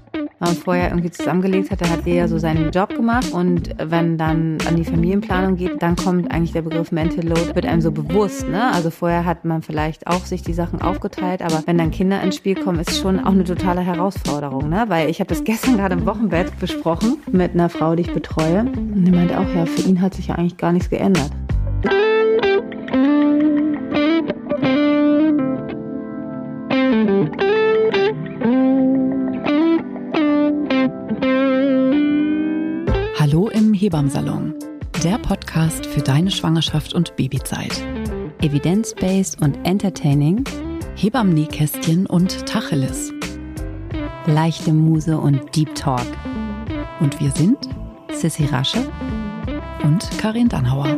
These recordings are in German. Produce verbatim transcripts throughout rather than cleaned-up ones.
man vorher irgendwie zusammengelebt hatte, hat jeder so seinen Job gemacht und wenn dann an die Familienplanung geht, dann kommt eigentlich der Begriff Mental Load, wird einem so bewusst, ne? Also vorher hat man vielleicht auch sich die Sachen aufgeteilt, aber wenn dann Kinder ins Spiel kommen, ist schon auch eine totale Herausforderung, ne? Weil ich habe das gestern gerade im Wochenbett besprochen mit einer Frau, die ich betreue und die meinte auch, ja, für ihn hat sich ja eigentlich gar nichts geändert. Hallo im Hebammsalon, der Podcast für deine Schwangerschaft und Babyzeit. Evidence-based und entertaining, Hebammen-Nähkästchen und Tacheles. leichte Muse und Deep Talk. Und wir sind Sissi Rasche und Karin Dannhauer.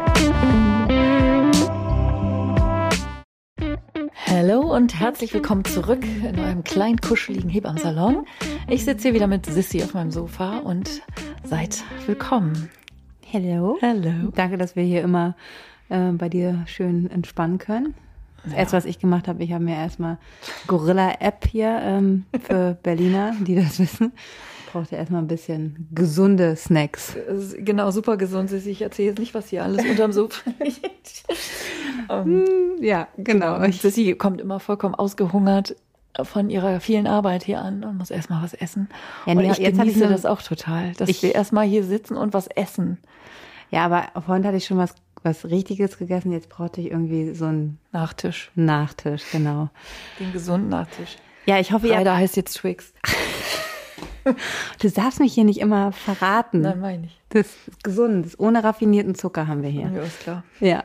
Hallo und herzlich willkommen zurück in eurem kleinen, kuscheligen Hebammsalon. Ich sitze hier wieder mit Sissi auf meinem Sofa und seid willkommen. Hello. Hello. Danke, dass wir hier immer äh, bei dir schön entspannen können. Das Ja. erste, was ich gemacht habe, ich habe mir erstmal Gorilla-App hier ähm, für Berliner, die das wissen. Brauchte erstmal ein bisschen gesunde Snacks. Genau, super gesund, Sissi. Ich erzähle jetzt nicht, was hier alles unterm Sofa liegt. um, Ja, genau. Und Sissi kommt immer vollkommen ausgehungert von ihrer vielen Arbeit hier an und muss erstmal was essen. Ja, und nee, ich jetzt hatte ich genieße so- das auch total, dass Ich- wir erstmal hier sitzen und was essen. Ja, aber vorhin hatte ich schon was, was Richtiges gegessen. Jetzt brauchte ich irgendwie so einen Nachtisch, Nachtisch, genau. den gesunden Nachtisch. Ja, ich hoffe, ihr Leider heißt jetzt Twix. Du darfst mich hier nicht immer verraten. Nein, meine ich. Das ist gesund, das ohne raffinierten Zucker haben wir hier. Ja, ist klar. Ja.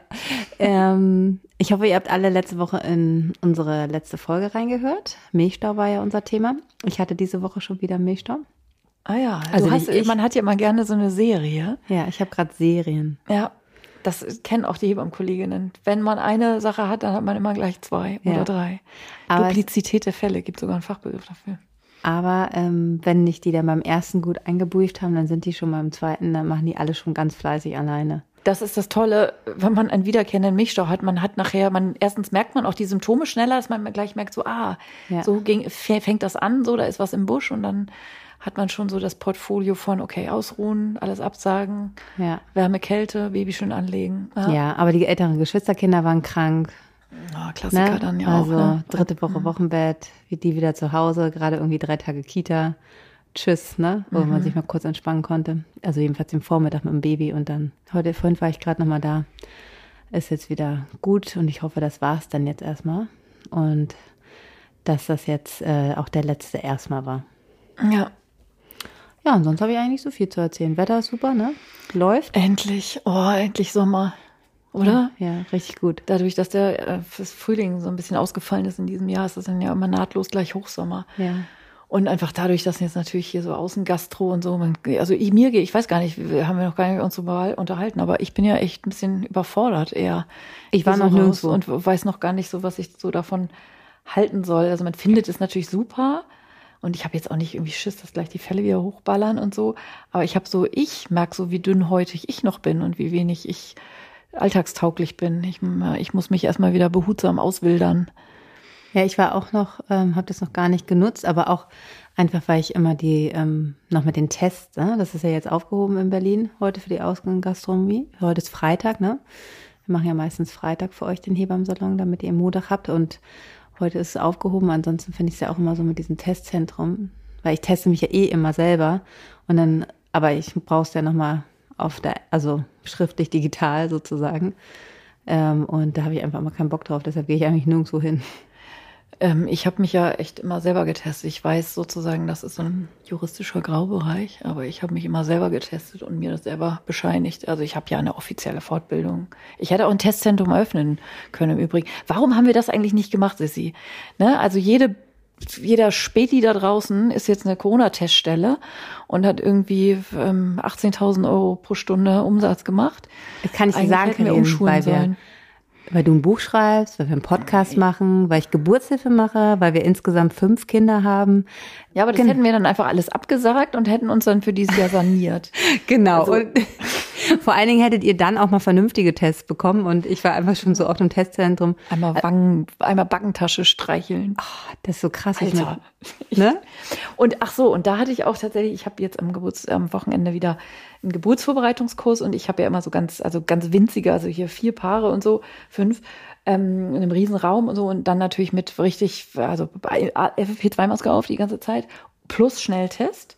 ähm, ich hoffe, ihr habt alle letzte Woche in unsere letzte Folge reingehört. Milchstau war ja unser Thema. Ich hatte diese Woche schon wieder Milchstau. Ah ja, Also du hast, nicht ich. man hat ja immer gerne so eine Serie. Ja, ich habe gerade Serien. Ja, das kennen auch die Hebammenkolleginnen. Wenn man eine Sache hat, dann hat man immer gleich zwei Ja. oder drei. Aber es- Duplizität der Fälle, gibt sogar einen Fachbegriff dafür. Aber ähm, wenn nicht die dann beim ersten gut eingebucht haben, dann sind die schon beim zweiten, dann machen die alle schon ganz fleißig alleine. Das ist das Tolle, wenn man einen wiederkehrenden Milchstau hat. Man hat nachher, man erstens merkt man auch die Symptome schneller, dass man gleich merkt, so ah, Ja. so ging, fängt das an, so da ist was im Busch und dann hat man schon so das Portfolio von okay, ausruhen, alles absagen, Ja. Wärme, Kälte, Baby schön anlegen. Ja, aber die älteren Geschwisterkinder waren krank. Ah, Klassiker Ne? dann ja also auch. Ne? dritte Woche Wochenbett, wie die wieder zu Hause, gerade irgendwie drei Tage Kita. Tschüss, ne? Wo Mhm. man sich mal kurz entspannen konnte. Also jedenfalls den Vormittag mit dem Baby und dann, heute, vorhin war ich gerade nochmal da. Ist jetzt wieder gut und ich hoffe, das war's dann jetzt erstmal. Und dass das jetzt äh, auch der letzte erstmal war. Ja, Ja, und sonst habe ich eigentlich nicht so viel zu erzählen. Wetter ist super, ne? Läuft. endlich, oh, endlich Sommer, oder? Ja, richtig gut. Dadurch, dass der äh, fürs Frühling so ein bisschen ausgefallen ist in diesem Jahr, ist das dann ja immer nahtlos gleich Hochsommer. Ja. Und einfach dadurch, dass jetzt natürlich hier so Außengastro und so, man, also ich, mir gehe, ich weiß gar nicht, wir haben ja noch gar nicht uns so unterhalten, aber ich bin ja echt ein bisschen überfordert eher. Ich war Hier noch so raus nirgendwo. und weiß noch gar nicht so, was ich so davon halten soll. Also man findet es natürlich super und ich habe jetzt auch nicht irgendwie Schiss, dass gleich die Fälle wieder hochballern und so, aber ich habe so, ich merke so, wie dünnhäutig ich noch bin und wie wenig ich alltagstauglich bin. Ich, ich muss mich erstmal wieder behutsam auswildern. Ja, ich war auch noch, ähm, habe das noch gar nicht genutzt, aber auch einfach, weil ich immer die, ähm, noch mit den Tests, ne? Das ist ja jetzt aufgehoben in Berlin, heute für die Ausgangsgastronomie. Heute ist Freitag, ne? Wir machen ja meistens Freitag für euch den Hebammsalon, damit ihr Montag habt und heute ist es aufgehoben. Ansonsten finde ich es ja auch immer so mit diesem Testzentrum, weil ich teste mich ja eh immer selber und dann, aber ich brauche es ja nochmal auf der, also schriftlich digital sozusagen. Ähm, und da habe ich einfach mal keinen Bock drauf, deshalb gehe ich eigentlich nirgendwo hin. Ähm, ich habe mich ja echt immer selber getestet. Ich weiß sozusagen, das ist so ein juristischer Graubereich, aber ich habe mich immer selber getestet und mir das selber bescheinigt. Also ich habe ja eine offizielle Fortbildung. Ich hätte auch ein Testzentrum eröffnen können im Übrigen. Warum haben wir das eigentlich nicht gemacht, Sissi? Ne? Also jede jeder Späti da draußen ist jetzt eine Corona-Teststelle und hat irgendwie ähm, achtzehntausend Euro pro Stunde Umsatz gemacht. Das kann ich dir Eigentlich sagen, hätten wir Karin, umschulen weil wir, sollen. weil du ein Buch schreibst, weil wir einen Podcast machen, weil ich Geburtshilfe mache, weil wir insgesamt fünf Kinder haben. Ja, aber das Gen- hätten wir dann einfach alles abgesagt und hätten uns dann für dieses Jahr saniert. Genau. Also- und, Vor allen Dingen hättet ihr dann auch mal vernünftige Tests bekommen und ich war einfach schon so oft im Testzentrum. Einmal Wangen, einmal Backentasche streicheln. Oh, das ist so krass. Alter. Ich ne? Und ach so, und da hatte ich auch tatsächlich, ich habe jetzt am Geburts, am Wochenende wieder einen Geburtsvorbereitungskurs und ich habe ja immer so ganz, also ganz winzige, also hier vier Paare und so, fünf, ähm, in einem riesen Raum und so und dann natürlich mit richtig, also F F P zwei Maske auf die ganze Zeit plus Schnelltest.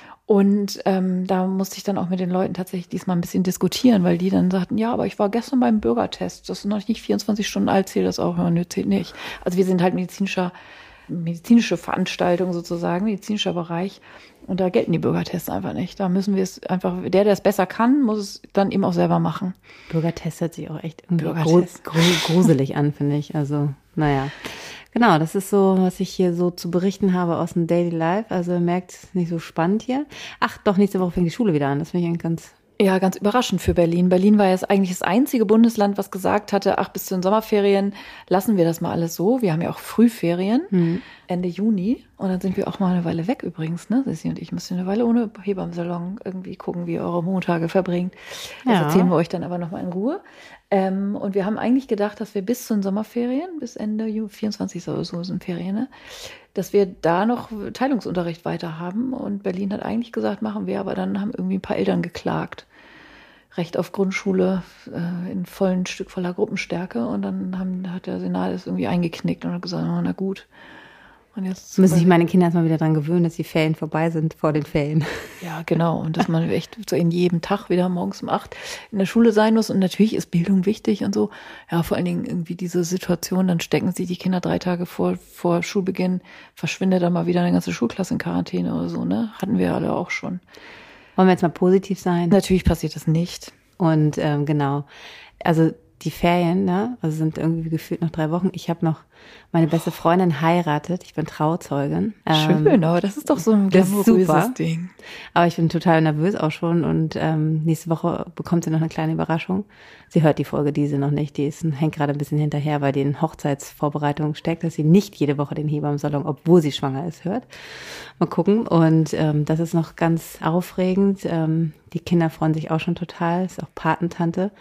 Und ähm, da musste ich dann auch mit den Leuten tatsächlich diesmal ein bisschen diskutieren, weil die dann sagten, ja, aber ich war gestern beim Bürgertest, das ist noch nicht vierundzwanzig Stunden alt, zählt das auch? Ja, nö, zählt nicht. Also wir sind halt medizinischer, medizinische Veranstaltung sozusagen, medizinischer Bereich und da gelten die Bürgertests einfach nicht. Da müssen wir es einfach, der, der es besser kann, muss es dann eben auch selber machen. Bürgertest hört sich auch echt irgendwie grus- grus- gruselig an, finde ich. Also, naja. Genau, das ist so, was ich hier so zu berichten habe aus dem Daily Life. Also ihr merkt, es ist nicht so spannend hier. Ach, doch, nächste Woche fängt die Schule wieder an. Das finde ich eigentlich ganz... Ja, ganz überraschend für Berlin. Berlin war jetzt eigentlich das einzige Bundesland, was gesagt hatte, ach, bis zu den Sommerferien lassen wir das mal alles so. Wir haben ja auch Frühferien, mhm. Ende Juni. Und dann sind wir auch mal eine Weile weg übrigens, ne? Sissi und ich müssen eine Weile ohne Hebammsalon irgendwie gucken, wie ihr eure Montage verbringt. Das ja. erzählen wir euch dann aber nochmal in Ruhe. Ähm, und wir haben eigentlich gedacht, dass wir bis zu den Sommerferien, bis Ende Juni, vierundzwanzig oder so sind Ferien, ne? Dass wir da noch Teilungsunterricht weiter haben. Und Berlin hat eigentlich gesagt, machen wir, aber dann haben irgendwie ein paar Eltern geklagt. Recht auf Grundschule äh, in vollen Stück voller Gruppenstärke. Und dann haben, hat der Senat es irgendwie eingeknickt und hat gesagt, oh, na gut. Und jetzt müssen sich meine Kinder erstmal wieder dran gewöhnen, dass die Ferien vorbei sind vor den Ferien. Ja, genau. Und dass man echt so in jedem Tag wieder morgens um acht in der Schule sein muss. Und natürlich ist Bildung wichtig und so. Ja, vor allen Dingen irgendwie diese Situation, dann stecken sich die Kinder drei Tage vor, vor Schulbeginn, verschwindet dann mal wieder eine ganze Schulklasse in Quarantäne oder so, ne? Hatten wir alle auch schon. Wollen wir jetzt mal positiv sein? Natürlich passiert das nicht. Und ähm, genau, also die Ferien, ne, also sind irgendwie gefühlt noch drei Wochen. Ich habe noch, meine beste Freundin heiratet, ich bin Trauzeugin. Schön, ähm, aber das ist doch so ein glamouröses Ding. Aber ich bin total nervös auch schon und ähm, nächste Woche bekommt sie noch eine kleine Überraschung. Sie hört die Folge diese noch nicht, die ist, hängt gerade ein bisschen hinterher, weil die in Hochzeitsvorbereitungen steckt, dass sie nicht jede Woche den Hebammsalon, obwohl sie schwanger ist, hört. Mal gucken und ähm, das ist noch ganz aufregend. Ähm, die Kinder freuen sich auch schon total, ist auch Patentante.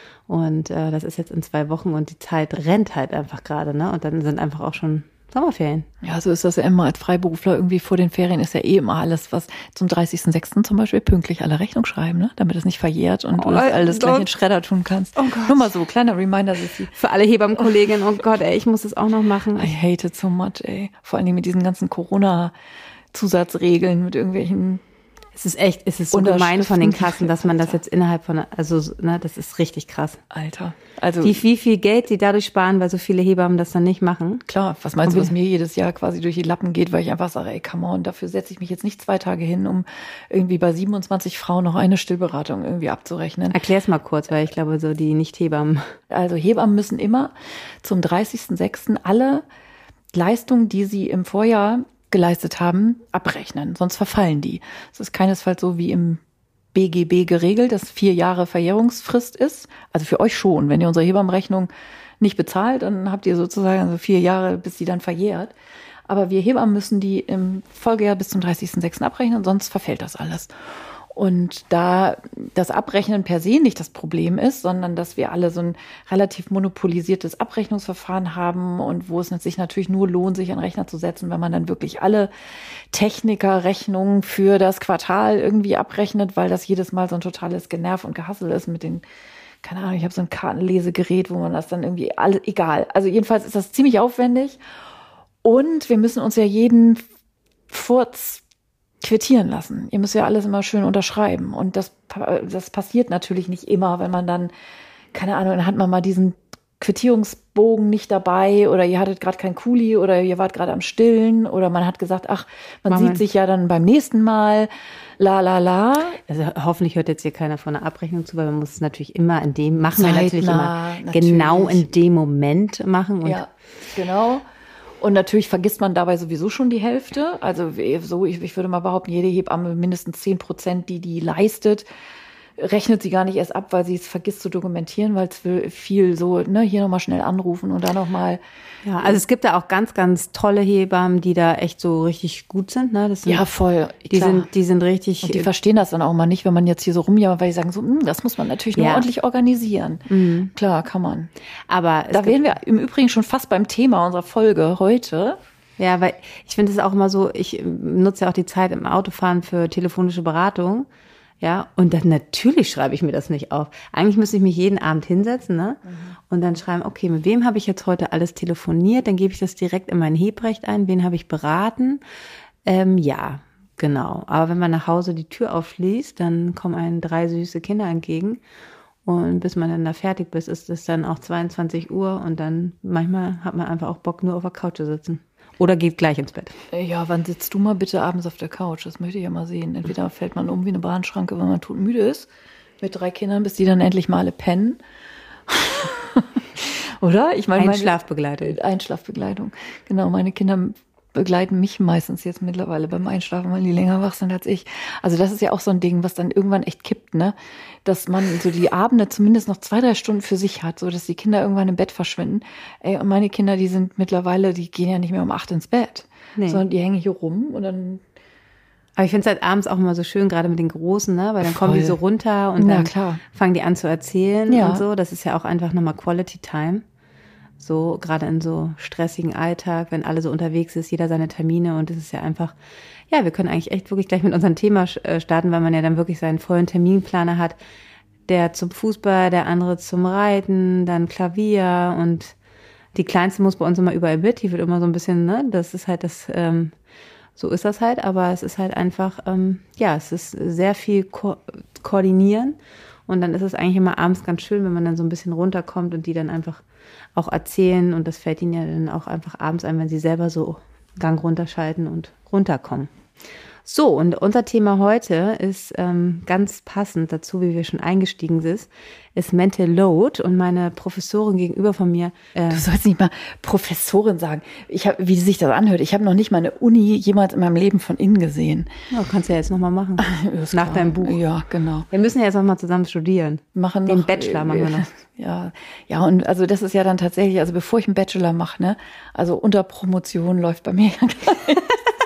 Und äh, das ist jetzt in zwei Wochen und die Zeit rennt halt einfach gerade, ne? Und dann sind einfach auch schon Sommerferien. Ja, so ist das ja immer als Freiberufler. Irgendwie vor den Ferien ist ja eh immer alles, was zum dreißigsten sechsten zum Beispiel pünktlich alle Rechnung schreiben, ne? Damit es nicht verjährt und oh, du das alles gleich in den Schredder tun kannst. Oh Gott. Nur mal so, kleiner Reminder, Sissi. Für alle Hebammenkolleginnen, oh Gott, ey, ich muss das auch noch machen. I hate it so much, ey. Vor allem mit diesen ganzen Corona-Zusatzregeln, mit irgendwelchen... Es ist echt, es ist so gemein von den Kassen, dass man das jetzt innerhalb von, also, ne, das ist richtig krass. Alter. Also. Wie, wie viel Geld sie dadurch sparen, weil so viele Hebammen das dann nicht machen. Klar. Was meinst du, was mir jedes Jahr quasi durch die Lappen geht, weil ich einfach sage, ey, come on, dafür setze ich mich jetzt nicht zwei Tage hin, um irgendwie bei siebenundzwanzig Frauen noch eine Stillberatung irgendwie abzurechnen. Erklär's mal kurz, weil ich glaube, so die Nicht-Hebammen. Also Hebammen müssen immer zum dreißigsten sechsten alle Leistungen, die sie im Vorjahr geleistet haben, abrechnen, sonst verfallen die. Es ist keinesfalls so wie im B G B geregelt, dass vier Jahre Verjährungsfrist ist. Also für euch schon. Wenn ihr unsere Hebammenrechnung nicht bezahlt, dann habt ihr sozusagen also vier Jahre, bis die dann verjährt. Aber wir Hebammen müssen die im Folgejahr bis zum dreißigsten sechsten abrechnen, sonst verfällt das alles. Und da das Abrechnen per se nicht das Problem ist, sondern dass wir alle so ein relativ monopolisiertes Abrechnungsverfahren haben und wo es sich natürlich nur lohnt, sich an den Rechner zu setzen, wenn man dann wirklich alle Technikerrechnungen für das Quartal irgendwie abrechnet, weil das jedes Mal so ein totales Generv und Gehassel ist mit den, keine Ahnung, ich habe so ein Kartenlesegerät, wo man das dann irgendwie, alles, egal. Also jedenfalls ist das ziemlich aufwendig und wir müssen uns ja jeden Furz quittieren lassen. Ihr müsst ja alles immer schön unterschreiben. Und das, das passiert natürlich nicht immer, wenn man dann, keine Ahnung, dann hat man mal diesen Quittierungsbogen nicht dabei oder ihr hattet gerade kein Kuli oder ihr wart gerade am Stillen oder man hat gesagt, ach, man Mama. sieht sich ja dann beim nächsten Mal, la la la. Also hoffentlich hört jetzt hier keiner von der Abrechnung zu, weil man muss es natürlich immer in dem, machen wir natürlich immer natürlich. genau in dem Moment machen. Und ja, genau. Und natürlich vergisst man dabei sowieso schon die Hälfte. Also so, ich, ich würde mal behaupten, jede Hebamme mindestens zehn Prozent, die die leistet, rechnet sie gar nicht erst ab, weil sie es vergisst zu dokumentieren, weil es will viel so, ne, hier nochmal schnell anrufen und da nochmal. Ja, also es gibt da auch ganz, ganz tolle Hebammen, die da echt so richtig gut sind, ne? Das sind, ja, voll. Die klar. sind, die sind richtig. Und die verstehen das dann auch mal nicht, wenn man jetzt hier so rumjammert, weil die sagen so, das muss man natürlich nur ja. ordentlich organisieren. Mhm. Klar, kann man. Aber da wären wir im Übrigen schon fast beim Thema unserer Folge heute. Ja, weil ich finde es auch immer so, ich nutze ja auch die Zeit im Autofahren für telefonische Beratung. Ja, und dann natürlich schreibe ich mir das nicht auf. Eigentlich müsste ich mich jeden Abend hinsetzen, ne? Mhm. Und dann schreiben, okay, mit wem habe ich jetzt heute alles telefoniert? Dann gebe ich das direkt in mein Hebrecht ein. Wen habe ich beraten? Ähm, ja, genau. Aber wenn man nach Hause die Tür aufschließt, dann kommen einem drei süße Kinder entgegen. Und bis man dann da fertig ist, ist es dann auch zweiundzwanzig Uhr. Und dann manchmal hat man einfach auch Bock, nur auf der Couch zu sitzen. Oder geht gleich ins Bett. Ja, wann sitzt du mal bitte abends auf der Couch? Das möchte ich ja mal sehen. Entweder fällt man um wie eine Bahnschranke, wenn man todmüde ist, mit drei Kindern, bis die dann endlich mal alle pennen. Oder? Ich meine, Einschlafbegleitung. Einschlafbegleitung. Genau, meine Kinder begleiten mich meistens jetzt mittlerweile beim Einschlafen, weil die länger wach sind als ich. Also das ist ja auch so ein Ding, was dann irgendwann echt kippt, ne? Dass man so die Abende zumindest noch zwei, drei Stunden für sich hat, so dass die Kinder irgendwann im Bett verschwinden. Ey, und meine Kinder, die sind mittlerweile, die gehen ja nicht mehr um acht ins Bett, nee. sondern die hängen hier rum und dann. Aber ich finde es halt abends auch immer so schön, gerade mit den Großen, ne? Weil dann kommen Voll. die so runter und dann klar. fangen die an zu erzählen ja. und so. Das ist ja auch einfach nochmal Quality Time. So, gerade in so stressigen Alltag, wenn alle so unterwegs ist, jeder seine Termine und es ist ja einfach, ja, wir können eigentlich echt wirklich gleich mit unserem Thema starten, weil man ja dann wirklich seinen vollen Terminplaner hat. Der zum Fußball, der andere zum Reiten, dann Klavier und die Kleinste muss bei uns immer überall mit, die wird immer so ein bisschen, ne, das ist halt das, ähm, so ist das halt, aber es ist halt einfach, ähm, ja, es ist sehr viel ko- koordinieren und dann ist es eigentlich immer abends ganz schön, wenn man dann so ein bisschen runterkommt und die dann einfach auch erzählen und das fällt ihnen ja dann auch einfach abends ein, wenn sie selber so Gang runterschalten und runterkommen. So, und unser Thema heute ist ähm, ganz passend dazu, wie wir schon eingestiegen sind, ist Mental Load und meine Professorin gegenüber von mir. Äh, du sollst nicht mal Professorin sagen. Ich hab, wie sich das anhört, ich habe noch nicht mal eine Uni jemals in meinem Leben von innen gesehen. Ja, kannst du ja jetzt nochmal machen. Nach deinem Buch. Ja, genau. Wir müssen ja jetzt nochmal zusammen studieren. Machen Den noch, Bachelor machen wir noch. Ja, ja, und also das ist ja dann tatsächlich, also bevor ich einen Bachelor mache, ne, also unter Promotion läuft bei mir ja gar nicht.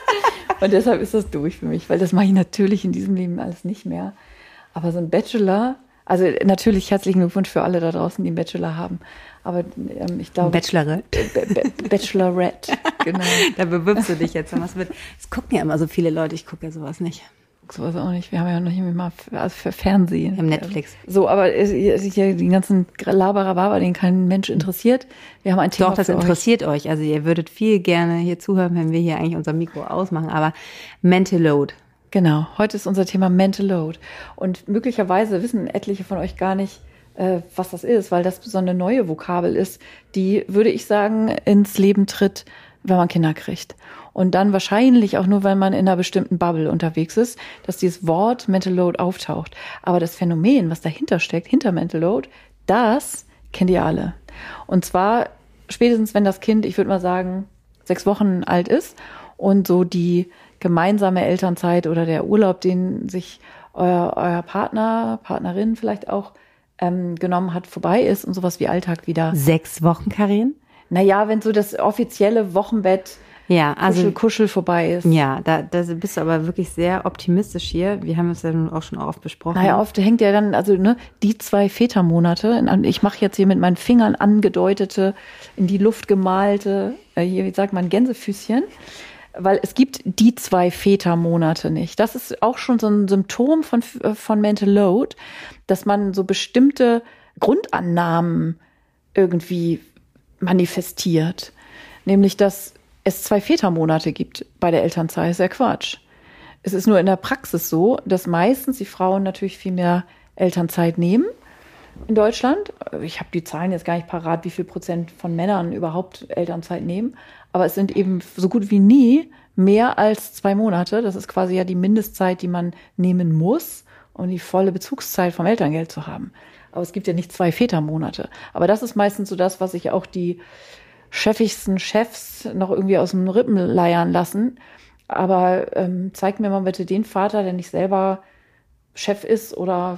Und deshalb ist das durch für mich, weil das mache ich natürlich in diesem Leben alles nicht mehr. Aber so ein Bachelor, also natürlich herzlichen Glückwunsch für alle da draußen, die einen Bachelor haben. Aber ähm, ich glaube... Bachelorette. B- B- Bachelorette, genau. Da bewirbst du dich jetzt. Was wird. Es gucken ja immer so viele Leute, ich gucke ja sowas nicht. Sowas auch nicht. Wir haben ja noch nicht mal für, also für Fernsehen. Wir haben Netflix. So, aber hier die ganzen Laberababa, den kein Mensch interessiert. Wir haben ein Thema Doch, das für interessiert euch. euch. Also ihr würdet viel gerne hier zuhören, wenn wir hier eigentlich unser Mikro ausmachen. Aber Mental Load. Genau, heute ist unser Thema Mental Load. Und möglicherweise wissen etliche von euch gar nicht, äh, was das ist, weil das so eine neue Vokabel ist, die, würde ich sagen, ins Leben tritt, wenn man Kinder kriegt. Und dann wahrscheinlich auch nur, weil man in einer bestimmten Bubble unterwegs ist, dass dieses Wort Mental Load auftaucht. Aber das Phänomen, was dahinter steckt, hinter Mental Load, das kennt ihr alle. Und zwar spätestens, wenn das Kind, ich würde mal sagen, sechs Wochen alt ist und so die gemeinsame Elternzeit oder der Urlaub, den sich euer, euer Partner, Partnerin vielleicht auch ähm, genommen hat, vorbei ist und sowas wie Alltag wieder. Sechs Wochen, Karin? Naja, wenn so das offizielle Wochenbett ja, also, Kuschel, Kuschel vorbei ist. Ja, da, da bist du aber wirklich sehr optimistisch hier. Wir haben es ja nun auch schon oft besprochen. Naja, oft hängt ja dann, also ne, die zwei Vätermonate, ich mache jetzt hier mit meinen Fingern angedeutete, in die Luft gemalte, äh, hier, wie sagt man, Gänsefüßchen, weil es gibt die zwei Vätermonate nicht. Das ist auch schon so ein Symptom von, von Mental Load, dass man so bestimmte Grundannahmen irgendwie manifestiert. Nämlich, dass es zwei Vätermonate gibt bei der Elternzeit. Ist ja Quatsch. Es ist nur in der Praxis so, dass meistens die Frauen natürlich viel mehr Elternzeit nehmen in Deutschland. Ich habe die Zahlen jetzt gar nicht parat, wie viel Prozent von Männern überhaupt Elternzeit nehmen. Aber es sind eben so gut wie nie mehr als zwei Monate. Das ist quasi ja die Mindestzeit, die man nehmen muss, um die volle Bezugszeit vom Elterngeld zu haben. Aber es gibt ja nicht zwei Vätermonate. Aber das ist meistens so das, was sich auch die chefigsten Chefs noch irgendwie aus dem Rippen leiern lassen. Aber ähm, zeig mir mal bitte den Vater, der nicht selber Chef ist oder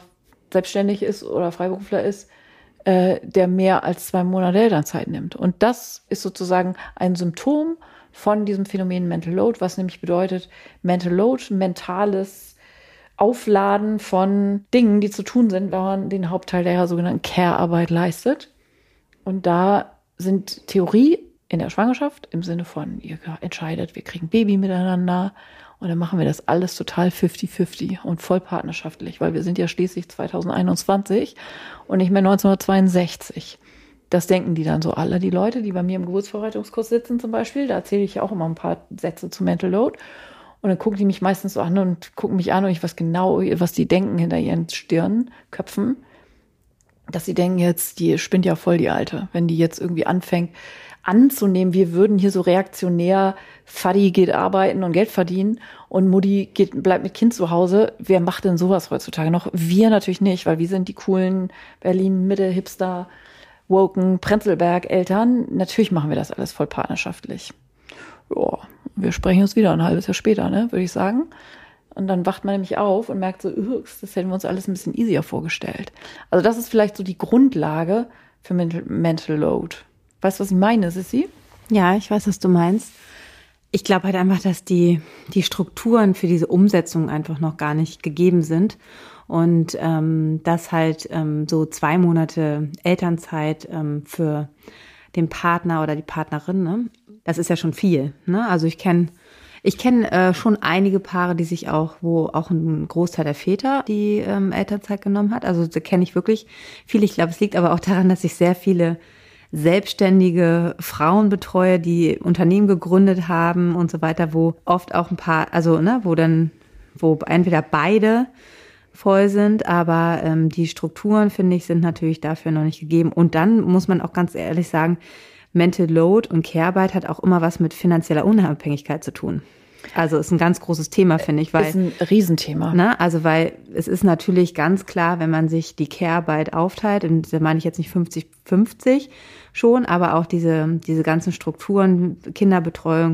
selbstständig ist oder Freiberufler ist, äh, der mehr als zwei Monate Elternzeit nimmt. Und das ist sozusagen ein Symptom von diesem Phänomen Mental Load, was nämlich bedeutet, Mental Load, mentales Aufladen von Dingen, die zu tun sind, wenn man den Hauptteil der sogenannten Care-Arbeit leistet. Und da sind Theorie in der Schwangerschaft im Sinne von, ihr entscheidet, wir kriegen Baby miteinander und dann machen wir das alles total fünfzig fünfzig und voll partnerschaftlich, weil wir sind ja schließlich zwanzig einundzwanzig und nicht mehr neunzehnhundertzweiundsechzig. Das denken die dann so alle, die Leute, die bei mir im Geburtsvorbereitungskurs sitzen zum Beispiel. Da erzähle ich ja auch immer ein paar Sätze zu Mental Load. Und dann gucken die mich meistens so an und gucken mich an und ich weiß genau, was die denken hinter ihren Stirn, Köpfen. Dass sie denken jetzt, die spinnt ja voll die Alte. Wenn die jetzt irgendwie anfängt anzunehmen, wir würden hier so reaktionär, Vati geht arbeiten und Geld verdienen und Mutti geht, bleibt mit Kind zu Hause. Wer macht denn sowas heutzutage noch? Wir natürlich nicht, weil wir sind die coolen Berlin-Mitte-Hipster, woken Prenzlberg-Eltern. Natürlich machen wir das alles voll partnerschaftlich. Ja, wir sprechen uns wieder ein halbes Jahr später, ne, würde ich sagen. Und dann wacht man nämlich auf und merkt so, das hätten wir uns alles ein bisschen easier vorgestellt. Also das ist vielleicht so die Grundlage für Mental, Mental Load. Weißt du, was ich meine, Sissi? Ja, ich weiß, was du meinst. Ich glaube halt einfach, dass die, die Strukturen für diese Umsetzung einfach noch gar nicht gegeben sind. Und ähm, dass halt ähm, so zwei Monate Elternzeit ähm, für den Partner oder die Partnerin, ne, das ist ja schon viel. Ne? Also ich kenne ich kenn, äh, schon einige Paare, die sich auch, wo auch ein Großteil der Väter die ähm, Elternzeit genommen hat. Also da kenne ich wirklich viele. Ich glaube, es liegt aber auch daran, dass ich sehr viele selbstständige Frauen betreue, die Unternehmen gegründet haben und so weiter, wo oft auch ein paar, also ne, wo dann, wo entweder beide voll sind, aber ähm, die Strukturen, finde ich, sind natürlich dafür noch nicht gegeben. Und dann muss man auch ganz ehrlich sagen, Mental Load und Care-Arbeit hat auch immer was mit finanzieller Unabhängigkeit zu tun. Also ist ein ganz großes Thema, finde ich. Weil, ist ein Riesenthema. Ne, also weil es ist natürlich ganz klar, wenn man sich die Care-Arbeit aufteilt, und da meine ich jetzt nicht fünfzig fünfzig schon, aber auch diese, diese ganzen Strukturen, Kinderbetreuung,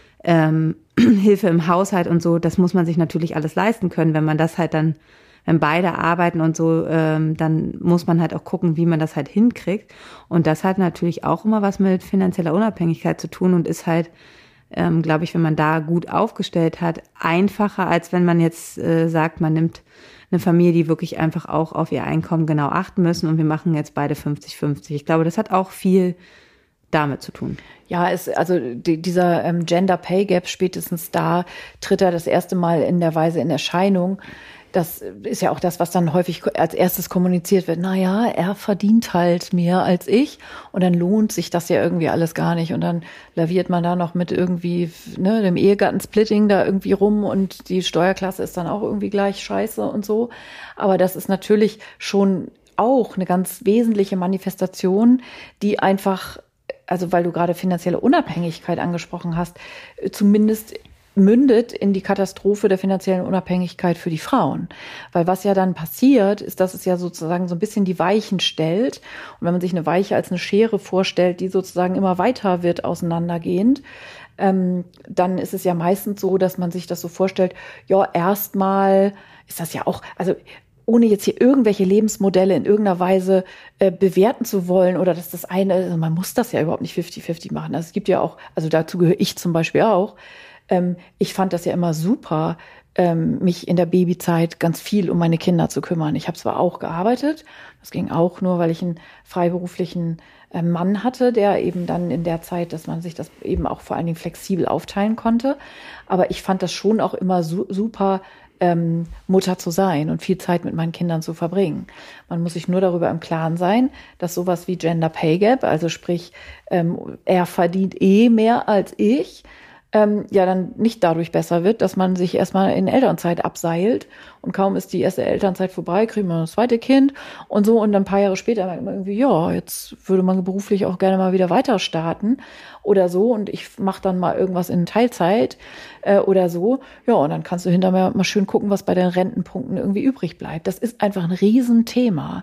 ähm, Hilfe im Haushalt und so, das muss man sich natürlich alles leisten können. Wenn man das halt dann, wenn beide arbeiten und so, ähm, dann muss man halt auch gucken, wie man das halt hinkriegt. Und das hat natürlich auch immer was mit finanzieller Unabhängigkeit zu tun und ist halt, ähm, glaube ich, wenn man da gut aufgestellt hat, einfacher, als wenn man jetzt äh, sagt, man nimmt eine Familie, die wirklich einfach auch auf ihr Einkommen genau achten müssen und wir machen jetzt beide fünfzig fünfzig. Ich glaube, das hat auch viel damit zu tun. Ja, es, also die, dieser ähm, Gender Pay Gap, spätestens da tritt er das erste Mal in der Weise in Erscheinung. Das ist ja auch das, was dann häufig als erstes kommuniziert wird. Naja, er verdient halt mehr als ich und dann lohnt sich das ja irgendwie alles gar nicht. Und dann laviert man da noch mit irgendwie ne, dem Ehegattensplitting da irgendwie rum und die Steuerklasse ist dann auch irgendwie gleich scheiße und so. Aber das ist natürlich schon auch eine ganz wesentliche Manifestation, die einfach, also weil du gerade finanzielle Unabhängigkeit angesprochen hast, zumindest mündet in die Katastrophe der finanziellen Unabhängigkeit für die Frauen. Weil was ja dann passiert, ist, dass es ja sozusagen so ein bisschen die Weichen stellt. Und wenn man sich eine Weiche als eine Schere vorstellt, die sozusagen immer weiter wird auseinandergehend, ähm, dann ist es ja meistens so, dass man sich das so vorstellt, ja, erstmal ist das ja auch, also ohne jetzt hier irgendwelche Lebensmodelle in irgendeiner Weise äh, bewerten zu wollen oder dass das eine, also man muss das ja überhaupt nicht fünfzig fünfzig machen. Also es gibt ja auch, also dazu gehöre ich zum Beispiel auch, ähm, ich fand das ja immer super, ähm, mich in der Babyzeit ganz viel um meine Kinder zu kümmern. Ich habe zwar auch gearbeitet, das ging auch nur, weil ich einen freiberuflichen äh, Mann hatte, der eben dann in der Zeit, dass man sich das eben auch vor allen Dingen flexibel aufteilen konnte. Aber ich fand das schon auch immer su- super, Ähm, Mutter zu sein und viel Zeit mit meinen Kindern zu verbringen. Man muss sich nur darüber im Klaren sein, dass sowas wie Gender Pay Gap, also sprich, ähm, er verdient eh mehr als ich, ähm, ja dann nicht dadurch besser wird, dass man sich erstmal in Elternzeit abseilt und kaum ist die erste Elternzeit vorbei, kriegt man das zweite Kind und so und dann ein paar Jahre später merkt man irgendwie, ja, jetzt würde man beruflich auch gerne mal wieder weiter starten oder so und ich mache dann mal irgendwas in Teilzeit äh, oder so. Ja, und dann kannst du hinterher mal schön gucken, was bei den Rentenpunkten irgendwie übrig bleibt. Das ist einfach ein Riesenthema.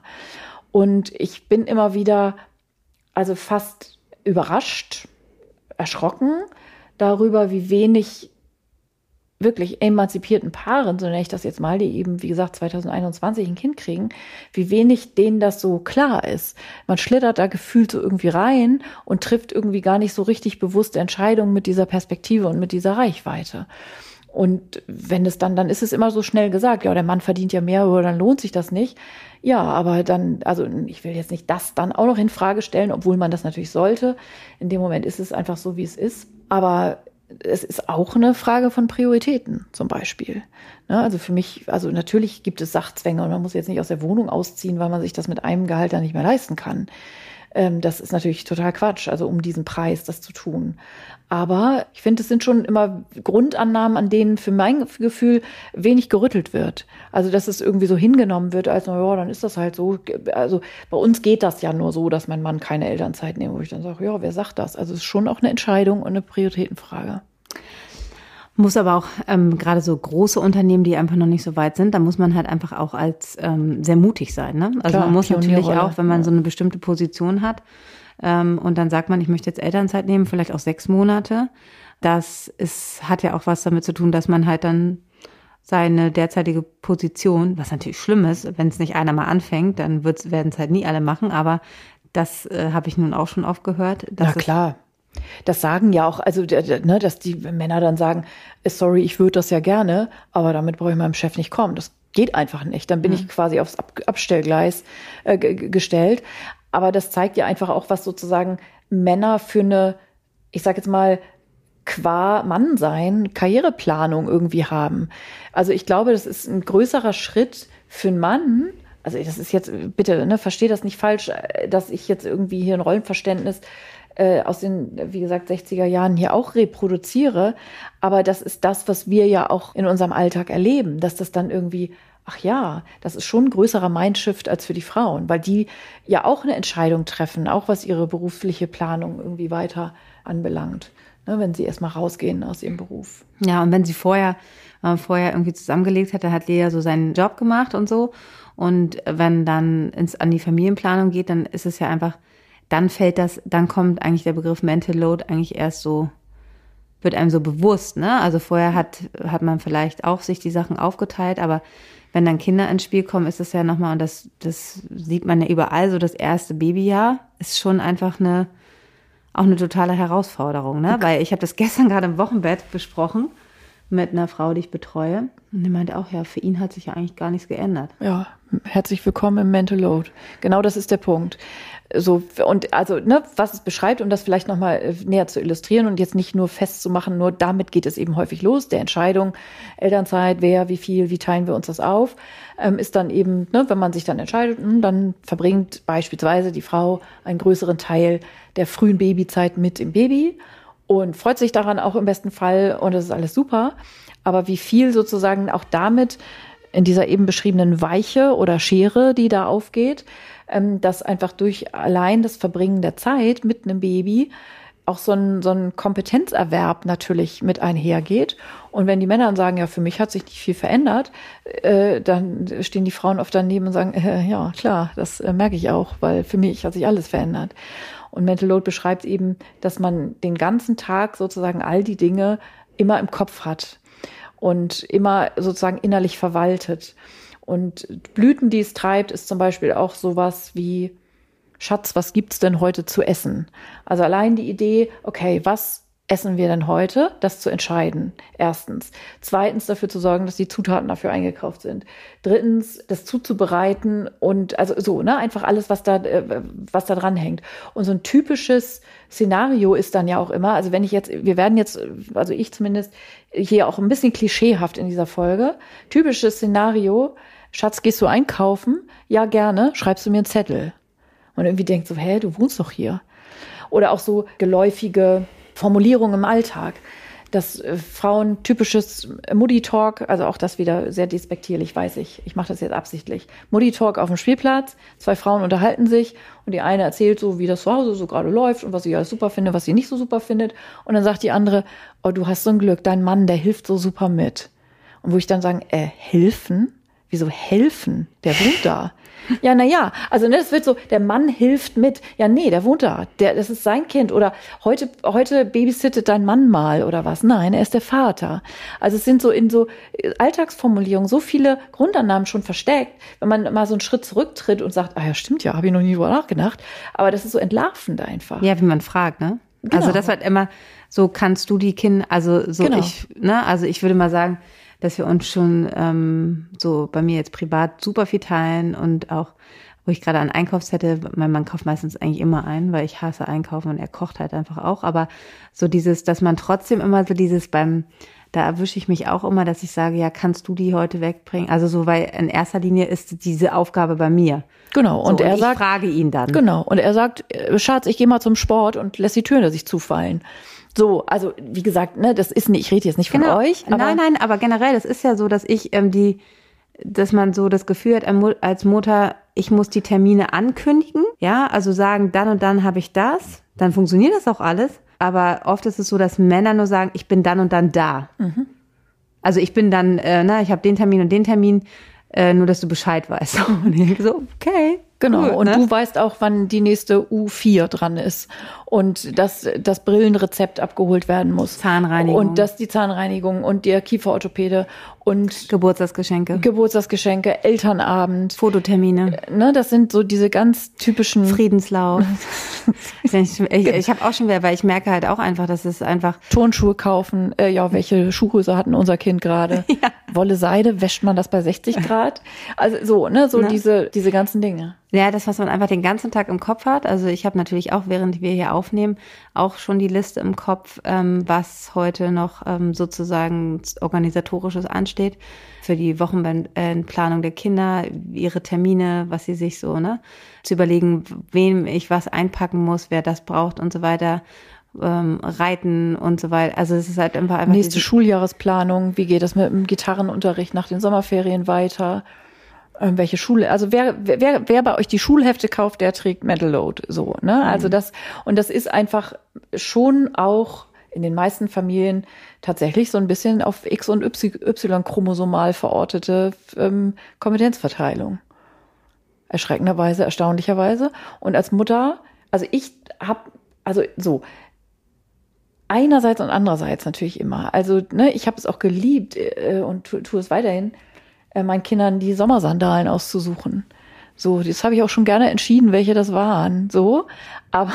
Und ich bin immer wieder also fast überrascht, erschrocken darüber, wie wenig wirklich emanzipierten Paaren, so nenne ich das jetzt mal, die eben, wie gesagt, zwanzig einundzwanzig ein Kind kriegen, wie wenig denen das so klar ist. Man schlittert da gefühlt so irgendwie rein und trifft irgendwie gar nicht so richtig bewusste Entscheidungen mit dieser Perspektive und mit dieser Reichweite. Und wenn es dann, dann ist es immer so schnell gesagt, ja, der Mann verdient ja mehr, oder dann lohnt sich das nicht. Ja, aber dann, also ich will jetzt nicht das dann auch noch in Frage stellen, obwohl man das natürlich sollte. In dem Moment ist es einfach so, wie es ist. Aber es ist auch eine Frage von Prioritäten zum Beispiel. Ne, also für mich, also natürlich gibt es Sachzwänge und man muss jetzt nicht aus der Wohnung ausziehen, weil man sich das mit einem Gehalt dann nicht mehr leisten kann. Ähm, das ist natürlich total Quatsch, also um diesen Preis das zu tun. Aber ich finde, es sind schon immer Grundannahmen, an denen für mein Gefühl wenig gerüttelt wird. Also dass es irgendwie so hingenommen wird, als, na ja, dann ist das halt so. Also bei uns geht das ja nur so, dass mein Mann keine Elternzeit nimmt, wo ich dann sage, ja, wer sagt das? Also es ist schon auch eine Entscheidung und eine Prioritätenfrage. Muss aber auch ähm, gerade so große Unternehmen, die einfach noch nicht so weit sind, da muss man halt einfach auch als ähm, sehr mutig sein. Ne? Also Klar, man muss natürlich auch, wenn man ja. so eine bestimmte Position hat ähm, und dann sagt man, ich möchte jetzt Elternzeit nehmen, vielleicht auch sechs Monate. Das ist, hat ja auch was damit zu tun, dass man halt dann seine derzeitige Position, was natürlich schlimm ist, wenn es nicht einer mal anfängt, dann werden es halt nie alle machen, aber das äh, habe ich nun auch schon oft gehört. Na klar. Das sagen ja auch, also ne, dass die Männer dann sagen, sorry, ich würde das ja gerne, aber damit brauche ich meinem Chef nicht kommen. Das geht einfach nicht. Dann bin mhm. ich quasi aufs Ab- Abstellgleis äh, g- gestellt. Aber das zeigt ja einfach auch, was sozusagen Männer für eine, ich sag jetzt mal, qua Mannsein Karriereplanung irgendwie haben. Also ich glaube, das ist ein größerer Schritt für einen Mann. Also das ist jetzt, bitte, ne, verstehe das nicht falsch, dass ich jetzt irgendwie hier ein Rollenverständnis aus den, wie gesagt, sechziger Jahren hier auch reproduziere. Aber das ist das, was wir ja auch in unserem Alltag erleben, dass das dann irgendwie, ach ja, das ist schon ein größerer Mindshift als für die Frauen, weil die ja auch eine Entscheidung treffen, auch was ihre berufliche Planung irgendwie weiter anbelangt, ne, wenn sie erstmal rausgehen aus ihrem Beruf. Ja, und wenn sie vorher, äh, vorher irgendwie zusammengelegt hat, dann hat Lea so seinen Job gemacht und so. Und wenn dann ins, an die Familienplanung geht, dann ist es ja einfach, dann fällt das, dann kommt eigentlich der Begriff Mental Load eigentlich erst so, wird einem so bewusst, ne? Also vorher hat, hat man vielleicht auch sich die Sachen aufgeteilt, aber wenn dann Kinder ins Spiel kommen, ist es ja nochmal, und das, das sieht man ja überall, so das erste Babyjahr ist schon einfach eine, auch eine totale Herausforderung, ne? Weil ich habe das gestern gerade im Wochenbett besprochen mit einer Frau, die ich betreue. Und die meinte auch, ja, für ihn hat sich ja eigentlich gar nichts geändert. Ja, herzlich willkommen im Mental Load. Genau das ist der Punkt. So, und also, ne, was es beschreibt, um das vielleicht nochmal näher zu illustrieren und jetzt nicht nur festzumachen, nur damit geht es eben häufig los, der Entscheidung, Elternzeit, wer, wie viel, wie teilen wir uns das auf, ähm, ist dann eben, ne, wenn man sich dann entscheidet, dann verbringt beispielsweise die Frau einen größeren Teil der frühen Babyzeit mit dem Baby und freut sich daran auch im besten Fall und das ist alles super. Aber wie viel sozusagen auch damit in dieser eben beschriebenen Weiche oder Schere, die da aufgeht, dass einfach durch allein das Verbringen der Zeit mit einem Baby auch so ein, so ein Kompetenzerwerb natürlich mit einhergeht. Und wenn die Männer dann sagen, ja, für mich hat sich nicht viel verändert, äh, dann stehen die Frauen oft daneben und sagen, äh, ja, klar, das äh, merke ich auch, weil für mich hat sich alles verändert. Und Mental Load beschreibt eben, dass man den ganzen Tag sozusagen all die Dinge immer im Kopf hat und immer sozusagen innerlich verwaltet. Und Blüten, die es treibt, ist zum Beispiel auch sowas wie, Schatz, was gibt's denn heute zu essen? Also allein die Idee, okay, was essen wir denn heute? Das zu entscheiden, erstens. Zweitens, dafür zu sorgen, dass die Zutaten dafür eingekauft sind. Drittens, das zuzubereiten und also so, ne, einfach alles, was da, was da dran hängt. Und so ein typisches Szenario ist dann ja auch immer, also wenn ich jetzt, wir werden jetzt, also ich zumindest, hier auch ein bisschen klischeehaft in dieser Folge, typisches Szenario, Schatz, gehst du einkaufen? Ja, gerne. Schreibst du mir einen Zettel? Und irgendwie denkt so, hä, du wohnst doch hier. Oder auch so geläufige Formulierungen im Alltag. Das äh, Frauen typisches Mutti-Talk, also auch das wieder sehr despektierlich, weiß ich. Ich mache das jetzt absichtlich. Mutti-Talk auf dem Spielplatz, zwei Frauen unterhalten sich und die eine erzählt so, wie das zu Hause so gerade läuft und was sie alles super findet, was sie nicht so super findet. Und dann sagt die andere, oh, du hast so ein Glück, dein Mann, der hilft so super mit. Und wo ich dann sage, äh, helfen? wieso helfen? Der wohnt da. Ja, na ja, also ne, es wird so, der Mann hilft mit. Ja, nee, der wohnt da. Der, das ist sein Kind. Oder heute, heute babysittet dein Mann mal oder was. Nein, er ist der Vater. Also es sind so in so Alltagsformulierungen so viele Grundannahmen schon versteckt, wenn man mal so einen Schritt zurücktritt und sagt, ah ja, stimmt ja, habe ich noch nie drüber nachgedacht. Aber das ist so entlarvend einfach. Ja, wie man fragt, ne? Genau. Also das wird immer so, kannst du die Kinder, also so Genau. ich, ne, also ich würde mal sagen, dass wir uns schon ähm, so bei mir jetzt privat super viel teilen und auch, wo ich gerade an Einkaufszettel, mein Mann kauft meistens eigentlich immer ein, weil ich hasse Einkaufen und er kocht halt einfach auch, aber so dieses, dass man trotzdem immer so dieses beim, da erwische ich mich auch immer, dass ich sage, ja, kannst du die heute wegbringen? Also so, weil in erster Linie ist diese Aufgabe bei mir. Genau, und so, er und ich sagt, frage ihn dann. Genau, und er sagt, Schatz, ich gehe mal zum Sport und lässt die Türen hinter sich zufallen. So, also wie gesagt, ne, das ist nicht, ich rede jetzt nicht von genau. euch. Aber nein, nein, aber generell, das ist ja so, dass ich ähm, die, dass man so das Gefühl hat als Mutter, ich muss die Termine ankündigen, ja, also sagen, dann und dann habe ich das, dann funktioniert das auch alles. Aber oft ist es so, dass Männer nur sagen, ich bin dann und dann da. Mhm. Also ich bin dann, äh, na, ich habe den Termin und den Termin, äh, nur dass du Bescheid weißt. Und ich denke so, okay. Genau, cool, und ne? du weißt auch, wann die nächste U vier dran ist und dass das Brillenrezept abgeholt werden muss. Zahnreinigung. Und dass die Zahnreinigung und der Kieferorthopäde und Geburtstagsgeschenke. Geburtstagsgeschenke, Elternabend. Fototermine. Ne, das sind so diese ganz typischen... Friedenslauf. ich ich, ich habe auch schon wieder, weil ich merke halt auch einfach, dass es einfach... Turnschuhe kaufen. Äh, ja, welche Schuhgröße hatten unser Kind gerade? Ja. Wolle, Seide, wäscht man das bei sechzig Grad? Also so, ne, so Na. diese diese ganzen Dinge. Ja, das, was man einfach den ganzen Tag im Kopf hat. Also ich habe natürlich auch, während wir hier aufnehmen, auch schon die Liste im Kopf, ähm, was heute noch ähm, sozusagen organisatorisches ansteht für die Wochenplanung der Kinder, ihre Termine, was sie sich so, ne, zu überlegen, wem ich was einpacken muss, wer das braucht und so weiter. Ähm, Reiten und so weiter. Also es ist halt einfach einfach nächste Schuljahresplanung. Wie geht das mit dem Gitarrenunterricht nach den Sommerferien weiter? Welche Schule, also wer, wer, wer bei euch die Schulhefte kauft, der trägt Mental Load, so, ne? Also das, und das ist einfach schon auch in den meisten Familien tatsächlich so ein bisschen auf X- und Y-chromosomal verortete ähm, Kompetenzverteilung. Erschreckenderweise, erstaunlicherweise. Und als Mutter, also ich habe, also so, einerseits und andererseits natürlich immer. Also, ne, ich habe es auch geliebt äh, und tue tu es weiterhin, meinen Kindern die Sommersandalen auszusuchen. So, das habe ich auch schon gerne entschieden, welche das waren. So, aber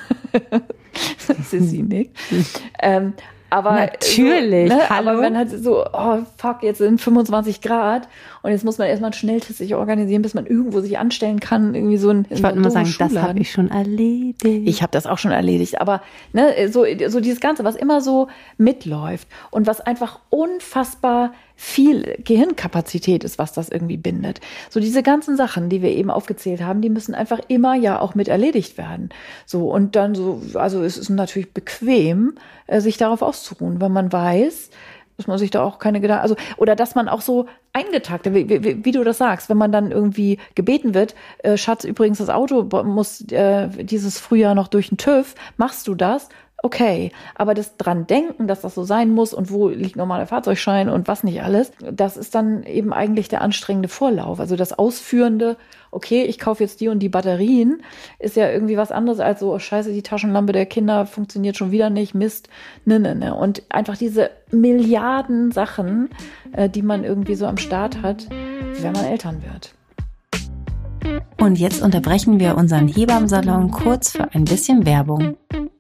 das ist sie nicht. ähm, aber natürlich, so, ne, hallo. Aber wenn halt so, oh fuck, jetzt sind fünfundzwanzig Grad und jetzt muss man erstmal einen Schnelltest sich organisieren, bis man irgendwo sich anstellen kann, irgendwie so ein. Ich wollte immer sagen, das habe ich schon erledigt. Ich habe das auch schon erledigt, aber ne, so so dieses Ganze, was immer so mitläuft und was einfach unfassbar viel Gehirnkapazität ist, was das irgendwie bindet. So diese ganzen Sachen, die wir eben aufgezählt haben, die müssen einfach immer ja auch mit erledigt werden. So und dann so, also es ist natürlich bequem, sich darauf auszuruhen, weil man weiß, dass man sich da auch keine Gedanken, also oder dass man auch so eingetakt, wie, wie, wie du das sagst, wenn man dann irgendwie gebeten wird, äh, Schatz, übrigens das Auto muss äh, dieses Frühjahr noch durch den TÜV, machst du das? Okay, aber das dran denken, dass das so sein muss und wo liegt nochmal der Fahrzeugschein und was nicht alles, das ist dann eben eigentlich der anstrengende Vorlauf. Also das Ausführende, okay, ich kaufe jetzt die und die Batterien, ist ja irgendwie was anderes als so, oh scheiße, die Taschenlampe der Kinder funktioniert schon wieder nicht, Mist, ne, ne, ne. Und einfach diese Milliarden Sachen, äh, die man irgendwie so am Start hat, wenn man Eltern wird. Und jetzt unterbrechen wir unseren Hebammensalon kurz für ein bisschen Werbung.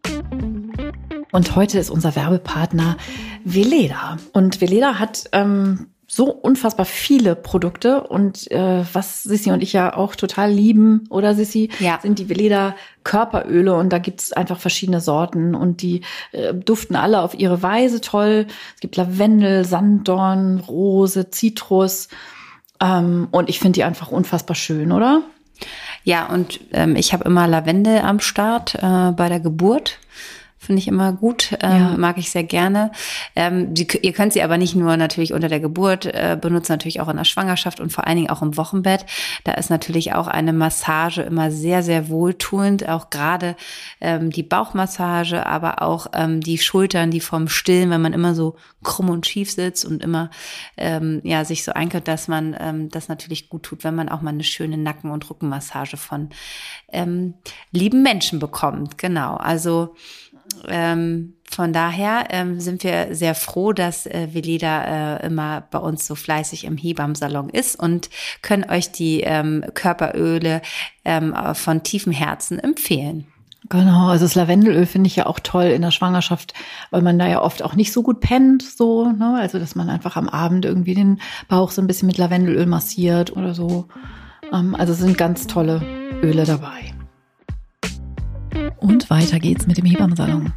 Und heute ist unser Werbepartner Weleda. Und Weleda hat ähm, so unfassbar viele Produkte. Und äh, was Sissi und ich ja auch total lieben, oder Sissi, ja. sind die Weleda Körperöle. Und da gibt's einfach verschiedene Sorten. Und die äh, duften alle auf ihre Weise toll. Es gibt Lavendel, Sanddorn, Rose, Zitrus. Ähm, und ich finde die einfach unfassbar schön, oder? Ja, und ähm, ich habe immer Lavendel am Start äh, bei der Geburt. Finde ich immer gut, ähm, ja. mag ich sehr gerne. Ähm, die, ihr könnt sie aber nicht nur natürlich unter der Geburt äh, benutzen, natürlich auch in der Schwangerschaft und vor allen Dingen auch im Wochenbett. Da ist natürlich auch eine Massage immer sehr, sehr wohltuend, auch gerade ähm, die Bauchmassage, aber auch ähm, die Schultern, die vom Stillen, wenn man immer so krumm und schief sitzt und immer ähm, ja sich so einkert, dass man ähm, das natürlich gut tut, wenn man auch mal eine schöne Nacken- und Rückenmassage von ähm, lieben Menschen bekommt. Genau, also Ähm, von daher ähm, sind wir sehr froh, dass äh, Veleda äh, immer bei uns so fleißig im Hebammensalon ist und können euch die ähm, Körperöle ähm, von tiefem Herzen empfehlen. Genau, also das Lavendelöl finde ich ja auch toll in der Schwangerschaft, weil man da ja oft auch nicht so gut pennt, so, ne? Also dass man einfach am Abend irgendwie den Bauch so ein bisschen mit Lavendelöl massiert oder so. Ähm, also es sind ganz tolle Öle dabei. Und weiter geht's mit dem Hebammensalon.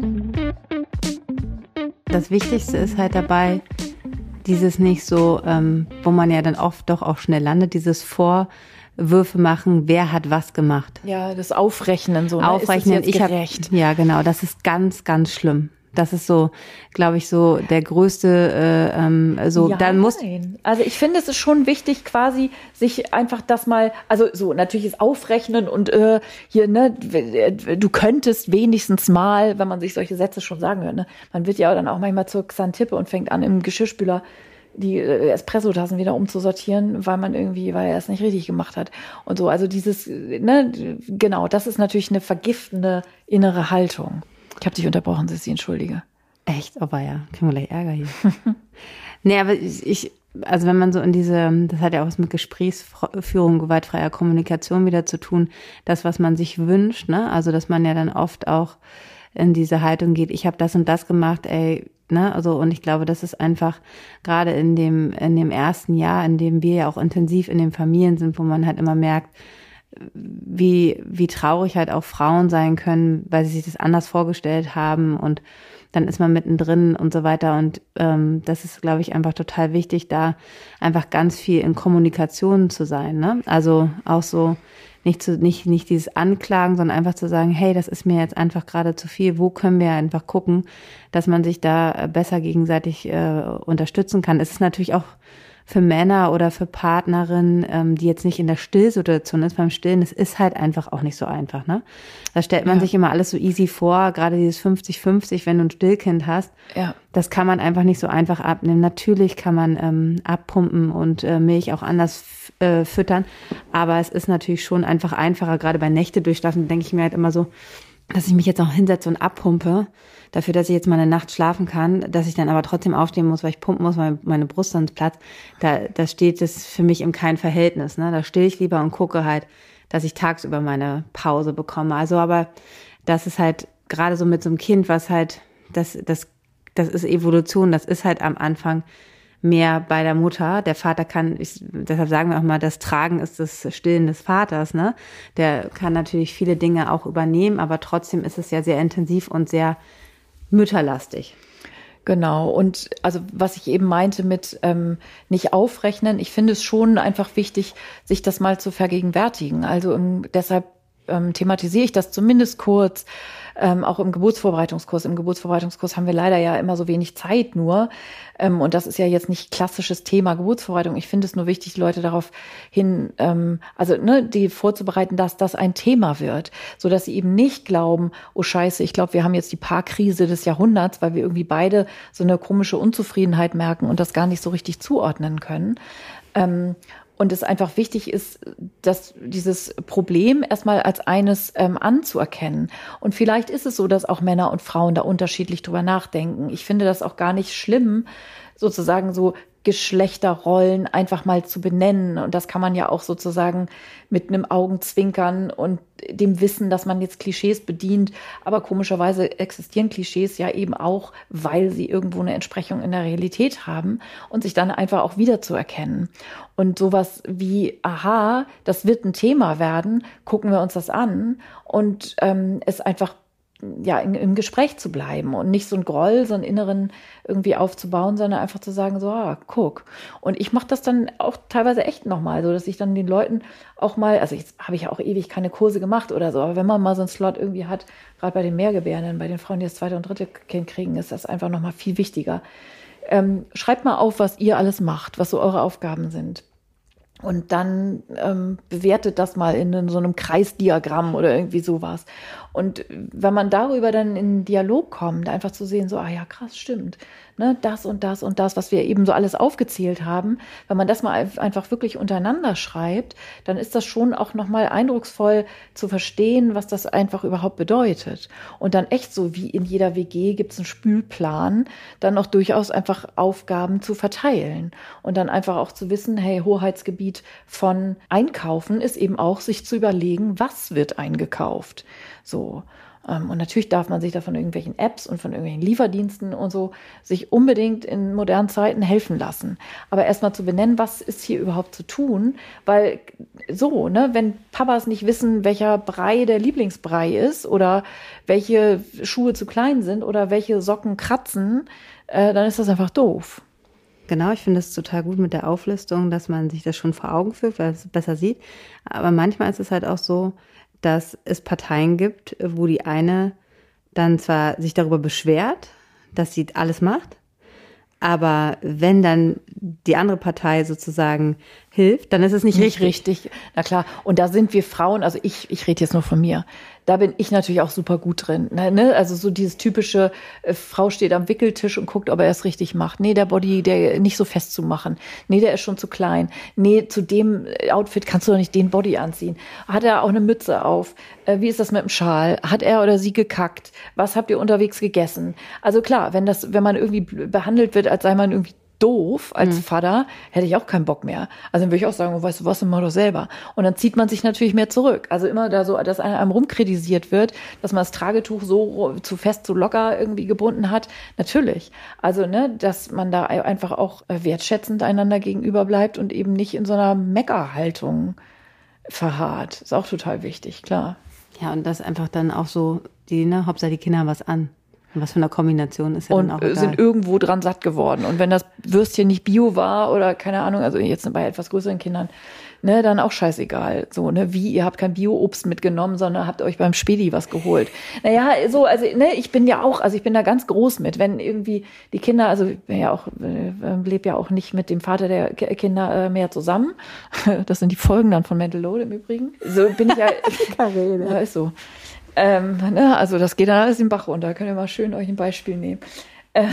Das Wichtigste ist halt dabei, dieses nicht so, ähm, wo man ja dann oft doch auch schnell landet, dieses Vorwürfe machen, wer hat was gemacht. Ja, das Aufrechnen so. Ne? Aufrechnen, ist es jetzt ich gerecht? Hab, ja genau, das ist ganz, ganz schlimm. Das ist so, glaube ich, so der größte, äh, ähm, so, ja, dann muss. Nein. Also ich finde, es ist schon wichtig, quasi sich einfach das mal, also so, natürlich ist Aufrechnen und äh, hier, ne, du könntest wenigstens mal, wenn man sich solche Sätze schon sagen hört, ne, man wird ja dann auch manchmal zur Xantippe und fängt an, im Geschirrspüler die äh, Espressotassen wieder umzusortieren, weil man irgendwie, weil er es nicht richtig gemacht hat und so. Also dieses, ne, genau, das ist natürlich eine vergiftende innere Haltung. Ich habe dich unterbrochen, Sissi, entschuldige. Echt? Oh, ja, kriegen wir gleich Ärger hier. Nee, aber ich, also wenn man so in diese, das hat ja auch was mit Gesprächsführung, gewaltfreier Kommunikation wieder zu tun, das, was man sich wünscht, ne? Also, dass man ja dann oft auch in diese Haltung geht, ich habe das und das gemacht, ey, ne? Also, und ich glaube, das ist einfach gerade in dem, in dem ersten Jahr, in dem wir ja auch intensiv in den Familien sind, wo man halt immer merkt, wie, wie traurig halt auch Frauen sein können, weil sie sich das anders vorgestellt haben und dann ist man mittendrin und so weiter und ähm, das ist, glaube ich, einfach total wichtig, da einfach ganz viel in Kommunikation zu sein, ne? Also auch so nicht zu, nicht, nicht dieses Anklagen, sondern einfach zu sagen, hey, das ist mir jetzt einfach gerade zu viel, wo können wir einfach gucken, dass man sich da besser gegenseitig äh, unterstützen kann. Es ist natürlich auch für Männer oder für Partnerinnen, ähm, die jetzt nicht in der Stillsituation ist, beim Stillen, es ist halt einfach auch nicht so einfach, ne? Da stellt man ja. sich immer alles so easy vor, gerade dieses fünfzig fünfzig, wenn du ein Stillkind hast, ja. das kann man einfach nicht so einfach abnehmen. Natürlich kann man ähm, abpumpen und äh, Milch auch anders f- äh, füttern, aber es ist natürlich schon einfach einfacher, gerade bei Nächte durchschlafen, denke ich mir halt immer so, dass ich mich jetzt auch hinsetze und abpumpe, dafür, dass ich jetzt mal eine Nacht schlafen kann, dass ich dann aber trotzdem aufstehen muss, weil ich pumpen muss, weil meine Brust sonst platzt, da, da steht es für mich in keinem Verhältnis, ne? Da still ich lieber und gucke halt, dass ich tagsüber meine Pause bekomme. Also, aber das ist halt gerade so mit so einem Kind, was halt, das, das, das ist Evolution, das ist halt am Anfang mehr bei der Mutter. Der Vater kann, ich, deshalb sagen wir auch mal, das Tragen ist das Stillen des Vaters, ne? Der kann natürlich viele Dinge auch übernehmen, aber trotzdem ist es ja sehr intensiv und sehr mütterlastig. Genau. Und also was ich eben meinte mit ähm, nicht aufrechnen, ich finde es schon einfach wichtig, sich das mal zu vergegenwärtigen. Also im, deshalb ähm, thematisiere ich das zumindest kurz, ähm, auch im Geburtsvorbereitungskurs. Im Geburtsvorbereitungskurs haben wir leider ja immer so wenig Zeit nur. Ähm, und das ist ja jetzt nicht klassisches Thema Geburtsvorbereitung. Ich finde es nur wichtig, Leute darauf hin, ähm, also ne, die vorzubereiten, dass das ein Thema wird, so dass sie eben nicht glauben, oh Scheiße, ich glaube, wir haben jetzt die Paarkrise des Jahrhunderts, weil wir irgendwie beide so eine komische Unzufriedenheit merken und das gar nicht so richtig zuordnen können. Ähm, Und es einfach wichtig ist, dass dieses Problem erstmal als eines ähm, anzuerkennen. Und vielleicht ist es so, dass auch Männer und Frauen da unterschiedlich drüber nachdenken. Ich finde das auch gar nicht schlimm, sozusagen so Geschlechterrollen einfach mal zu benennen. Und das kann man ja auch sozusagen mit einem Augenzwinkern und dem Wissen, dass man jetzt Klischees bedient. Aber komischerweise existieren Klischees ja eben auch, weil sie irgendwo eine Entsprechung in der Realität haben und sich dann einfach auch wiederzuerkennen. Und sowas wie, aha, das wird ein Thema werden, gucken wir uns das an und ähm, es einfach ja, in, im Gespräch zu bleiben und nicht so ein Groll, so einen inneren irgendwie aufzubauen, sondern einfach zu sagen, so, ah, guck. Und ich mache das dann auch teilweise echt nochmal, so dass ich dann den Leuten auch mal, also jetzt habe ich ja auch ewig keine Kurse gemacht oder so, aber wenn man mal so einen Slot irgendwie hat, gerade bei den Mehrgebärenden, bei den Frauen, die das zweite und dritte Kind kriegen, ist das einfach nochmal viel wichtiger. Ähm, schreibt mal auf, was ihr alles macht, was so eure Aufgaben sind. Und dann ähm, bewertet das mal in so einem Kreisdiagramm oder irgendwie sowas. Und wenn man darüber dann in den Dialog kommt, einfach zu sehen, so, ah ja, krass, stimmt, ne, das und das und das, was wir eben so alles aufgezählt haben, wenn man das mal einfach wirklich untereinander schreibt, dann ist das schon auch nochmal eindrucksvoll zu verstehen, was das einfach überhaupt bedeutet. Und dann echt so wie in jeder W G gibt es einen Spülplan, dann auch durchaus einfach Aufgaben zu verteilen. Und dann einfach auch zu wissen, hey, Hoheitsgebiet von Einkaufen ist eben auch, sich zu überlegen, was wird eingekauft. So. Und natürlich darf man sich da von irgendwelchen Apps und von irgendwelchen Lieferdiensten und so sich unbedingt in modernen Zeiten helfen lassen. Aber erstmal zu benennen, was ist hier überhaupt zu tun, weil so, ne, wenn Papas nicht wissen, welcher Brei der Lieblingsbrei ist oder welche Schuhe zu klein sind oder welche Socken kratzen, äh, dann ist das einfach doof. Genau, ich finde es total gut mit der Auflistung, dass man sich das schon vor Augen führt, weil es besser sieht. Aber manchmal ist es halt auch so, dass es Parteien gibt, wo die eine dann zwar sich darüber beschwert, dass sie alles macht, aber wenn dann die andere Partei sozusagen hilft, dann ist es nicht, nicht richtig. richtig. Na klar, und da sind wir Frauen, also ich, ich rede jetzt nur von mir, da bin ich natürlich auch super gut drin. Ne? Also so dieses typische, äh, Frau steht am Wickeltisch und guckt, ob er es richtig macht. Nee, der Body, der nicht so fest zu machen. Nee, der ist schon zu klein. Nee, zu dem Outfit kannst du doch nicht den Body anziehen. Hat er auch eine Mütze auf? Äh, wie ist das mit dem Schal? Hat er oder sie gekackt? Was habt ihr unterwegs gegessen? Also klar, wenn das, wenn man irgendwie behandelt wird, als sei man irgendwie doof als mhm. Vater, hätte ich auch keinen Bock mehr. Also dann würde ich auch sagen, oh, weißt du was, dann mach doch selber. Und dann zieht man sich natürlich mehr zurück. Also immer da so, dass einem rumkritisiert wird, dass man das Tragetuch so zu fest, so locker irgendwie gebunden hat. Natürlich. Also, ne, dass man da einfach auch wertschätzend einander gegenüber bleibt und eben nicht in so einer Meckerhaltung verharrt. Ist auch total wichtig, klar. Ja, und das einfach dann auch so, die, ne, Hauptsache die Kinder haben was an. Was für eine Kombination ist ja und dann auch egal. Sind irgendwo dran satt geworden. Und wenn das Würstchen nicht Bio war oder keine Ahnung, also jetzt bei etwas größeren Kindern, ne, dann auch scheißegal. So, ne, wie, ihr habt kein Bio-Obst mitgenommen, sondern habt euch beim Spedi was geholt. Naja, so, also, ne, ich bin ja auch, also ich bin da ganz groß mit, wenn irgendwie die Kinder, also ich bin ja auch, äh, lebe ja auch nicht mit dem Vater der Kinder äh, mehr zusammen. Das sind die Folgen dann von Mental Load im Übrigen. So bin ich ja, ja, ist so. Ähm, ne, also das geht dann alles den Bach runter. Könnt ihr mal schön euch ein Beispiel nehmen. Äh,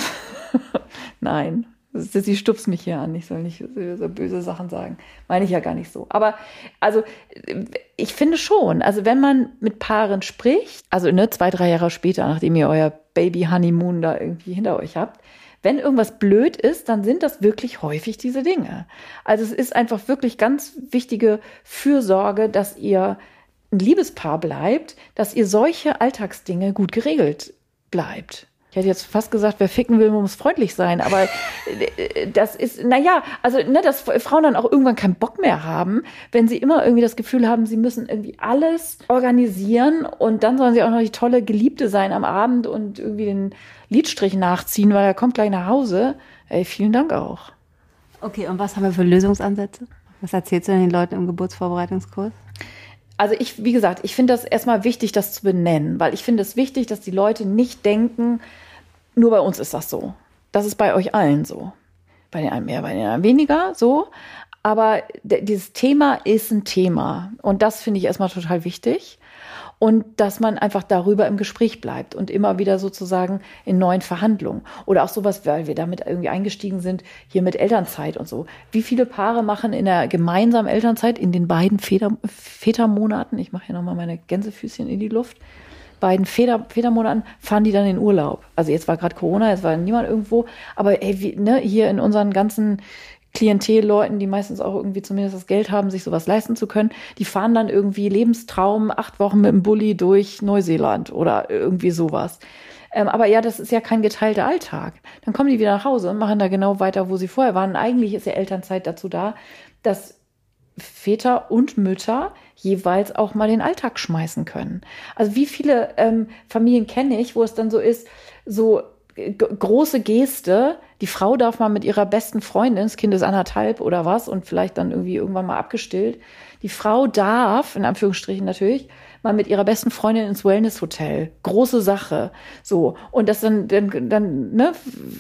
Nein, sie stupst mich hier an. Ich soll nicht so, so böse Sachen sagen. Meine ich ja gar nicht so. Aber also ich finde schon, also wenn man mit Paaren spricht, also ne, zwei, drei Jahre später, nachdem ihr euer Baby-Honeymoon da irgendwie hinter euch habt, wenn irgendwas blöd ist, dann sind das wirklich häufig diese Dinge. Also es ist einfach wirklich ganz wichtige Fürsorge, dass ihr ein Liebespaar bleibt, dass ihr solche Alltagsdinge gut geregelt bleibt. Ich hätte jetzt fast gesagt, wer ficken will, muss freundlich sein, aber das ist, naja, also, ne, dass Frauen dann auch irgendwann keinen Bock mehr haben, wenn sie immer irgendwie das Gefühl haben, sie müssen irgendwie alles organisieren und dann sollen sie auch noch die tolle Geliebte sein am Abend und irgendwie den Lidstrich nachziehen, weil er kommt gleich nach Hause. Ey, vielen Dank auch. Okay, und was haben wir für Lösungsansätze? Was erzählst du den Leuten im Geburtsvorbereitungskurs? Also ich, wie gesagt, ich finde das erstmal wichtig, das zu benennen, weil ich finde es wichtig, dass die Leute nicht denken, nur bei uns ist das so. Das ist bei euch allen so. Bei den einen mehr, bei den anderen weniger so. Aber d- dieses Thema ist ein Thema. Und das finde ich erstmal total wichtig. Und dass man einfach darüber im Gespräch bleibt und immer wieder sozusagen in neuen Verhandlungen. Oder auch sowas, weil wir damit irgendwie eingestiegen sind, hier mit Elternzeit und so. Wie viele Paare machen in der gemeinsamen Elternzeit, in den beiden Väter, Vätermonaten, ich mache hier nochmal meine Gänsefüßchen in die Luft, beiden Väter, Vätermonaten fahren die dann in Urlaub. Also jetzt war gerade Corona, jetzt war niemand irgendwo. Aber ey, wie, ne, hier in unseren ganzen Klientelleuten, die meistens auch irgendwie zumindest das Geld haben, sich sowas leisten zu können, die fahren dann irgendwie Lebenstraum acht Wochen mit dem Bulli durch Neuseeland oder irgendwie sowas. Ähm, aber ja, das ist ja kein geteilter Alltag. Dann kommen die wieder nach Hause und machen da genau weiter, wo sie vorher waren. Eigentlich ist ja Elternzeit dazu da, dass Väter und Mütter jeweils auch mal den Alltag schmeißen können. Also wie viele ähm, Familien kenne ich, wo es dann so ist, so g- große Geste, die Frau darf mal mit ihrer besten Freundin, das Kind ist anderthalb oder was und vielleicht dann irgendwie irgendwann mal abgestillt, die Frau darf, in Anführungsstrichen natürlich, mal mit ihrer besten Freundin ins Wellness-Hotel. Große Sache. So. Und das dann, dann, dann, ne,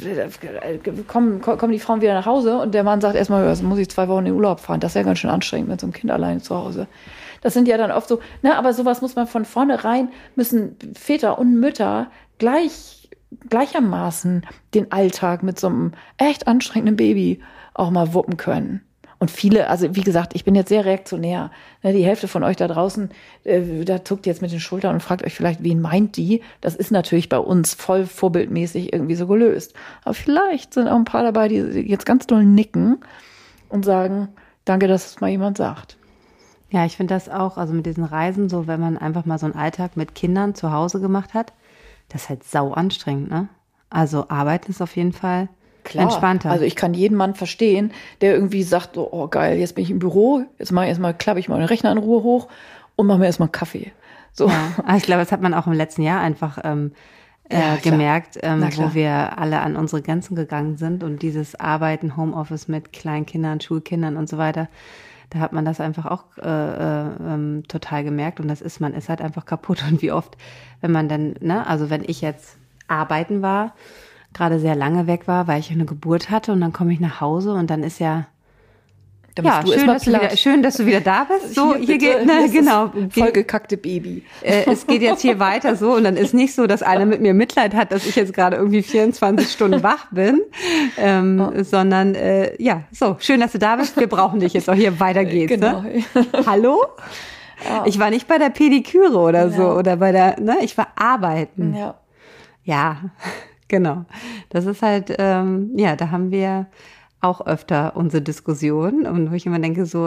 kommen, kommen die Frauen wieder nach Hause und der Mann sagt erstmal, ja, muss ich zwei Wochen in den Urlaub fahren. Das ist ja ganz schön anstrengend mit so einem Kind alleine zu Hause. Das sind ja dann oft so, ne, aber sowas muss man von vornherein, müssen Väter und Mütter gleich, gleichermaßen den Alltag mit so einem echt anstrengenden Baby auch mal wuppen können. Und viele, also wie gesagt, ich bin jetzt sehr reaktionär. Die Hälfte von euch da draußen, äh, da zuckt jetzt mit den Schultern und fragt euch vielleicht, wen meint die? Das ist natürlich bei uns voll vorbildmäßig irgendwie so gelöst. Aber vielleicht sind auch ein paar dabei, die jetzt ganz doll nicken und sagen, danke, dass es mal jemand sagt. Ja, ich finde das auch, also mit diesen Reisen, so wenn man einfach mal so einen Alltag mit Kindern zu Hause gemacht hat, das ist halt sau anstrengend, ne? Also arbeiten ist auf jeden Fall Klar. entspannter. Also ich kann jeden Mann verstehen, der irgendwie sagt, so, oh geil, jetzt bin ich im Büro, jetzt mache ich erstmal, klappe ich mal den Rechner in Ruhe hoch und mache mir erstmal einen Kaffee. So. Ja, aber ich glaube, das hat man auch im letzten Jahr einfach ähm, äh, Ja, gemerkt, ähm, klar. wo wir alle an unsere Grenzen gegangen sind und dieses Arbeiten, Homeoffice mit kleinen Kindern, Schulkindern und so weiter, da hat man das einfach auch äh, äh, ähm, total gemerkt und das ist, man ist halt einfach kaputt und wie oft, wenn man dann, ne, also wenn ich jetzt arbeiten war, gerade sehr lange weg war, weil ich eine Geburt hatte und dann komme ich nach Hause und dann ist ja, Dann ja, bist du schön, erstmal dass du wieder, platt. schön, dass du wieder da bist. So, hier, bitte, geht, ne, das ist genau. vollgekackte Baby. Äh, es geht jetzt hier weiter so und dann ist nicht so, dass einer mit mir Mitleid hat, dass ich jetzt gerade irgendwie vierundzwanzig Stunden wach bin, ähm, Oh. sondern äh, ja, so, schön, dass du da bist. Wir brauchen dich jetzt auch hier, weiter geht's. Genau. Ne? Hallo? Ja. Ich war nicht bei der Pediküre oder so Ja. oder bei der, ne, ich war arbeiten. Ja. Ja, genau. Das ist halt, ähm, ja, da haben wir auch öfter unsere Diskussionen und wo ich immer denke so,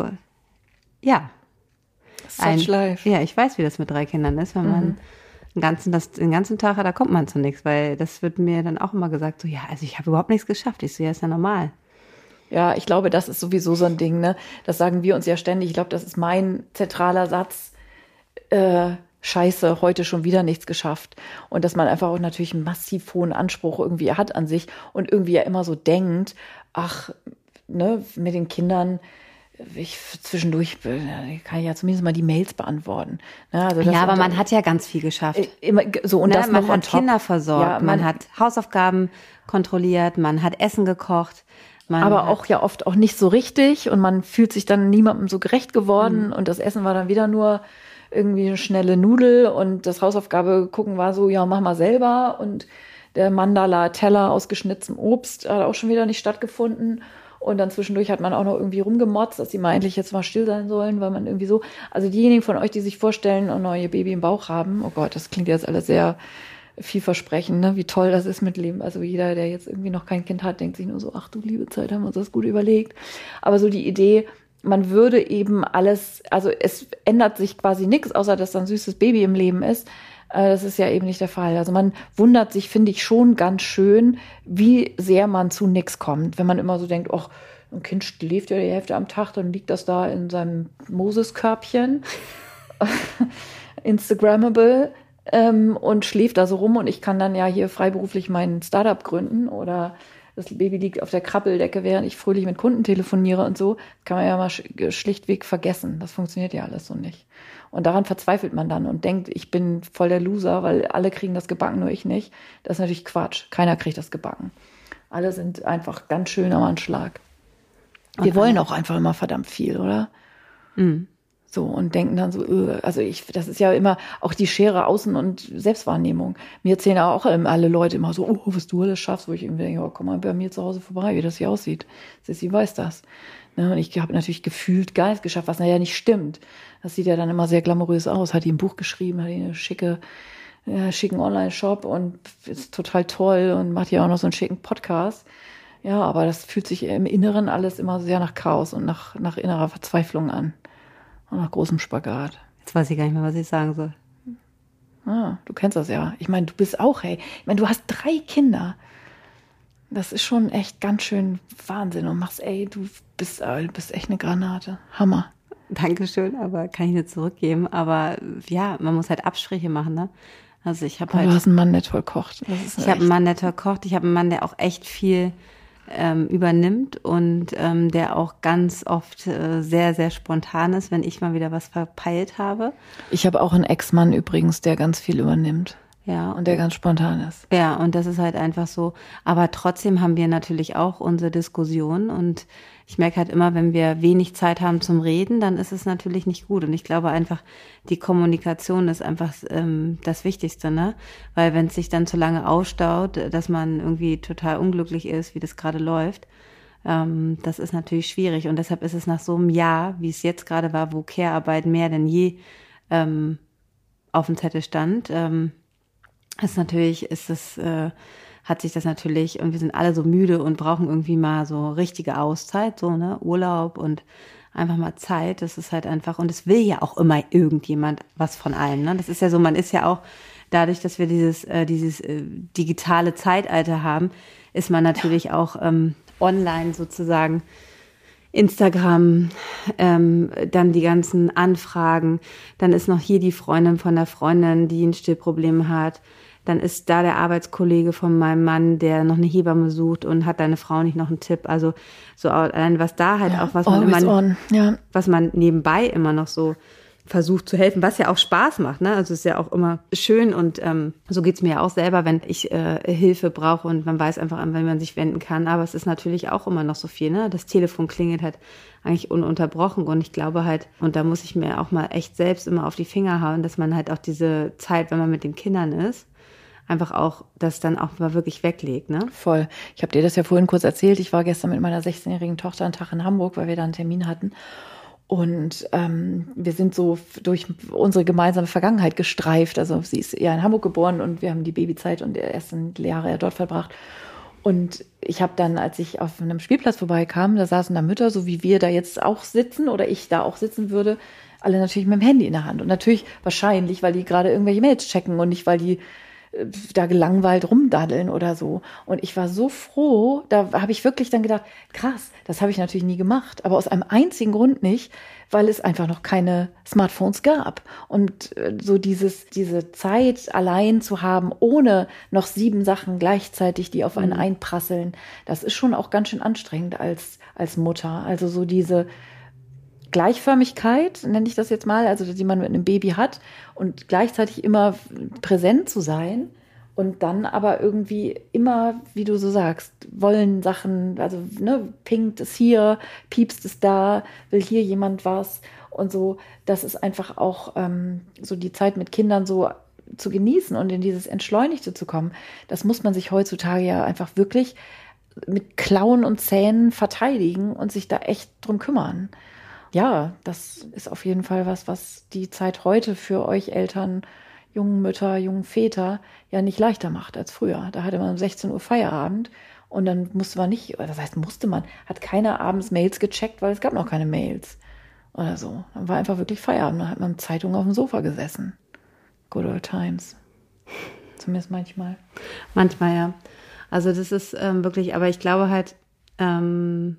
ja. Such ein- life. Ja, ich weiß, wie das mit drei Kindern ist, wenn man den ganzen, das, den ganzen Tag, da kommt man zu nichts, weil das wird mir dann auch immer gesagt, so, ja, also ich habe überhaupt nichts geschafft. Ich so, ja, ist ja normal. Ja, ich glaube, das ist sowieso so ein Ding, ne? Das sagen wir uns ja ständig. Ich glaube, das ist mein zentraler Satz. Äh, Scheiße, heute schon wieder nichts geschafft. Und dass man einfach auch natürlich einen massiv hohen Anspruch irgendwie hat an sich und irgendwie ja immer so denkt, ach, ne, mit den Kindern, ich zwischendurch äh, kann ich ja zumindest mal die Mails beantworten. Ne, also das Ja, aber unter- man hat ja ganz viel geschafft. äh, immer so und Ne, das man noch on hat top. Kinder versorgt, Ja, man, hat Hausaufgaben kontrolliert, man hat Essen gekocht. Man aber hat, auch ja oft auch nicht so richtig und man fühlt sich dann niemandem so gerecht Mhm. geworden und das Essen war dann wieder nur irgendwie eine schnelle Nudel und das Hausaufgabe gucken war so, ja, mach mal selber und der Mandala-Teller aus geschnitztem Obst hat auch schon wieder nicht stattgefunden und dann zwischendurch hat man auch noch irgendwie rumgemotzt, dass die mal endlich jetzt mal still sein sollen, weil man irgendwie so, also diejenigen von euch, die sich vorstellen und noch ihr Baby im Bauch haben, oh Gott, das klingt jetzt alles sehr vielversprechend, ne? Wie toll das ist mit Leben. Also jeder, der jetzt irgendwie noch kein Kind hat, denkt sich nur so, ach du liebe Zeit, haben wir uns das gut überlegt. Aber so die Idee, man würde eben alles, also es ändert sich quasi nichts, außer dass da ein süßes Baby im Leben ist. Äh, Das ist ja eben nicht der Fall. Also man wundert sich, finde ich, schon ganz schön, wie sehr man zu nichts kommt. Wenn man immer so denkt, ach, ein Kind schläft ja die Hälfte am Tag, dann liegt das da in seinem Moses-Körbchen. Instagrammable. Ähm, und schläft da so rum und ich kann dann ja hier freiberuflich mein Startup gründen oder das Baby liegt auf der Krabbeldecke, während ich fröhlich mit Kunden telefoniere und so, kann man ja mal sch- schlichtweg vergessen. Das funktioniert ja alles so nicht. Und daran verzweifelt man dann und denkt, ich bin voll der Loser, weil alle kriegen das gebacken, nur ich nicht. Das ist natürlich Quatsch. Keiner kriegt das gebacken. Alle sind einfach ganz schön am Anschlag. Wir Und wollen auch einfach immer verdammt viel, oder? Mhm. So, und denken dann so, äh, also ich, das ist ja immer auch die Schere Außen- und Selbstwahrnehmung. Mir erzählen auch alle Leute immer so, oh, was du alles schaffst, wo ich irgendwie denke, oh, komm mal bei mir zu Hause vorbei, wie das hier aussieht. Sissi weiß das. Ne, und ich habe natürlich gefühlt gar nichts geschafft, was ja nicht stimmt. Das sieht ja dann immer sehr glamourös aus. Hat die ein Buch geschrieben, hat die eine schicke, äh, schicken Online-Shop und ist total toll und macht ja auch noch so einen schicken Podcast. Ja, aber das fühlt sich im Inneren alles immer sehr nach Chaos und nach, nach innerer Verzweiflung an. Und nach großem Spagat. Jetzt weiß ich gar nicht mehr, was ich sagen soll. Ah, du kennst das ja. Ich meine, du bist auch, hey. Ich meine, du hast drei Kinder. Das ist schon echt ganz schön Wahnsinn. Und machst, ey, du bist, du bist echt eine Granate. Hammer. Dankeschön, aber kann ich nicht zurückgeben. Aber ja, man muss halt Abstriche machen, ne? Also ich habe halt. Du hast einen Mann, der toll kocht. Ich habe einen Mann, der toll kocht. Ich habe einen Mann, der auch echt viel ähm, übernimmt und ähm, der auch ganz oft äh, sehr, sehr spontan ist, wenn ich mal wieder was verpeilt habe. Ich habe auch einen Ex-Mann übrigens, der ganz viel übernimmt. Ja. Und der ganz spontan ist. Ja, und das ist halt einfach so. Aber trotzdem haben wir natürlich auch unsere Diskussion. Und ich merke halt immer, wenn wir wenig Zeit haben zum Reden, dann ist es natürlich nicht gut. Und ich glaube einfach, die Kommunikation ist einfach ähm, das Wichtigste, ne? Weil wenn es sich dann zu lange ausstaut, dass man irgendwie total unglücklich ist, wie das gerade läuft, ähm, das ist natürlich schwierig. Und deshalb ist es nach so einem Jahr, wie es jetzt gerade war, wo Care-Arbeit mehr denn je ähm, auf dem Zettel stand, ähm, ist natürlich, ist es, äh, hat sich das natürlich, und wir sind alle so müde und brauchen irgendwie mal so richtige Auszeit, so, ne, Urlaub und einfach mal Zeit. Das ist halt einfach, und es will ja auch immer irgendjemand was von allem, ne. Das ist ja so, man ist ja auch, dadurch, dass wir dieses, äh, dieses äh, digitale Zeitalter haben, ist man natürlich auch ähm, online sozusagen, Instagram, ähm, dann die ganzen Anfragen, dann ist noch hier die Freundin von der Freundin, die ein Stillproblem hat, dann ist da der Arbeitskollege von meinem Mann, der noch eine Hebamme sucht und hat deine Frau nicht noch einen Tipp, also so allein was da halt ja, auch, was man immer, ja. was man nebenbei immer noch so versucht zu helfen, was ja auch Spaß macht, ne? Also es ist ja auch immer schön und ähm, so geht's mir ja auch selber, wenn ich äh, Hilfe brauche und man weiß einfach, an wen man sich wenden kann. Aber es ist natürlich auch immer noch so viel, ne? Das Telefon klingelt halt eigentlich ununterbrochen und ich glaube halt, und da muss ich mir auch mal echt selbst immer auf die Finger hauen, dass man halt auch diese Zeit, wenn man mit den Kindern ist, einfach auch das dann auch mal wirklich weglegt, ne? Voll. Ich habe dir das ja vorhin kurz erzählt. Ich war gestern mit meiner sechzehnjährigen Tochter einen Tag in Hamburg, weil wir da einen Termin hatten. Und ähm, wir sind so durch unsere gemeinsame Vergangenheit gestreift. Also sie ist ja in Hamburg geboren und wir haben die Babyzeit und die ersten Jahre ja dort verbracht. Und ich habe dann, als ich auf einem Spielplatz vorbeikam, da saßen da Mütter, so wie wir da jetzt auch sitzen oder ich da auch sitzen würde, alle natürlich mit dem Handy in der Hand. Und natürlich wahrscheinlich, weil die gerade irgendwelche Mails checken und nicht, weil die da gelangweilt rumdaddeln oder so. Und ich war so froh, da habe ich wirklich dann gedacht, krass, das habe ich natürlich nie gemacht, aber aus einem einzigen Grund nicht, weil es einfach noch keine Smartphones gab. Und so dieses, diese Zeit allein zu haben, ohne noch sieben Sachen gleichzeitig, die auf einen mhm. einprasseln, das ist schon auch ganz schön anstrengend als, als Mutter. Also so diese Gleichförmigkeit, nenne ich das jetzt mal, also die man mit einem Baby hat und gleichzeitig immer präsent zu sein und dann aber irgendwie immer, wie du so sagst, wollen Sachen, also ne, pinkt es hier, piepst es da, will hier jemand was und so, das ist einfach auch ähm, so die Zeit mit Kindern so zu genießen und in dieses Entschleunigte zu kommen. Das muss man sich heutzutage ja einfach wirklich mit Klauen und Zähnen verteidigen und sich da echt drum kümmern. Ja, das ist auf jeden Fall was, was die Zeit heute für euch Eltern, jungen Mütter, jungen Väter ja nicht leichter macht als früher. Da hatte man um sechzehn Uhr Feierabend und dann musste man nicht, das heißt musste man, hat keiner abends Mails gecheckt, weil es gab noch keine Mails oder so. Dann war einfach wirklich Feierabend, dann hat man Zeitung auf dem Sofa gesessen. Good old times. Zumindest manchmal. Manchmal, ja. Also das ist ähm, wirklich, aber ich glaube halt, ähm,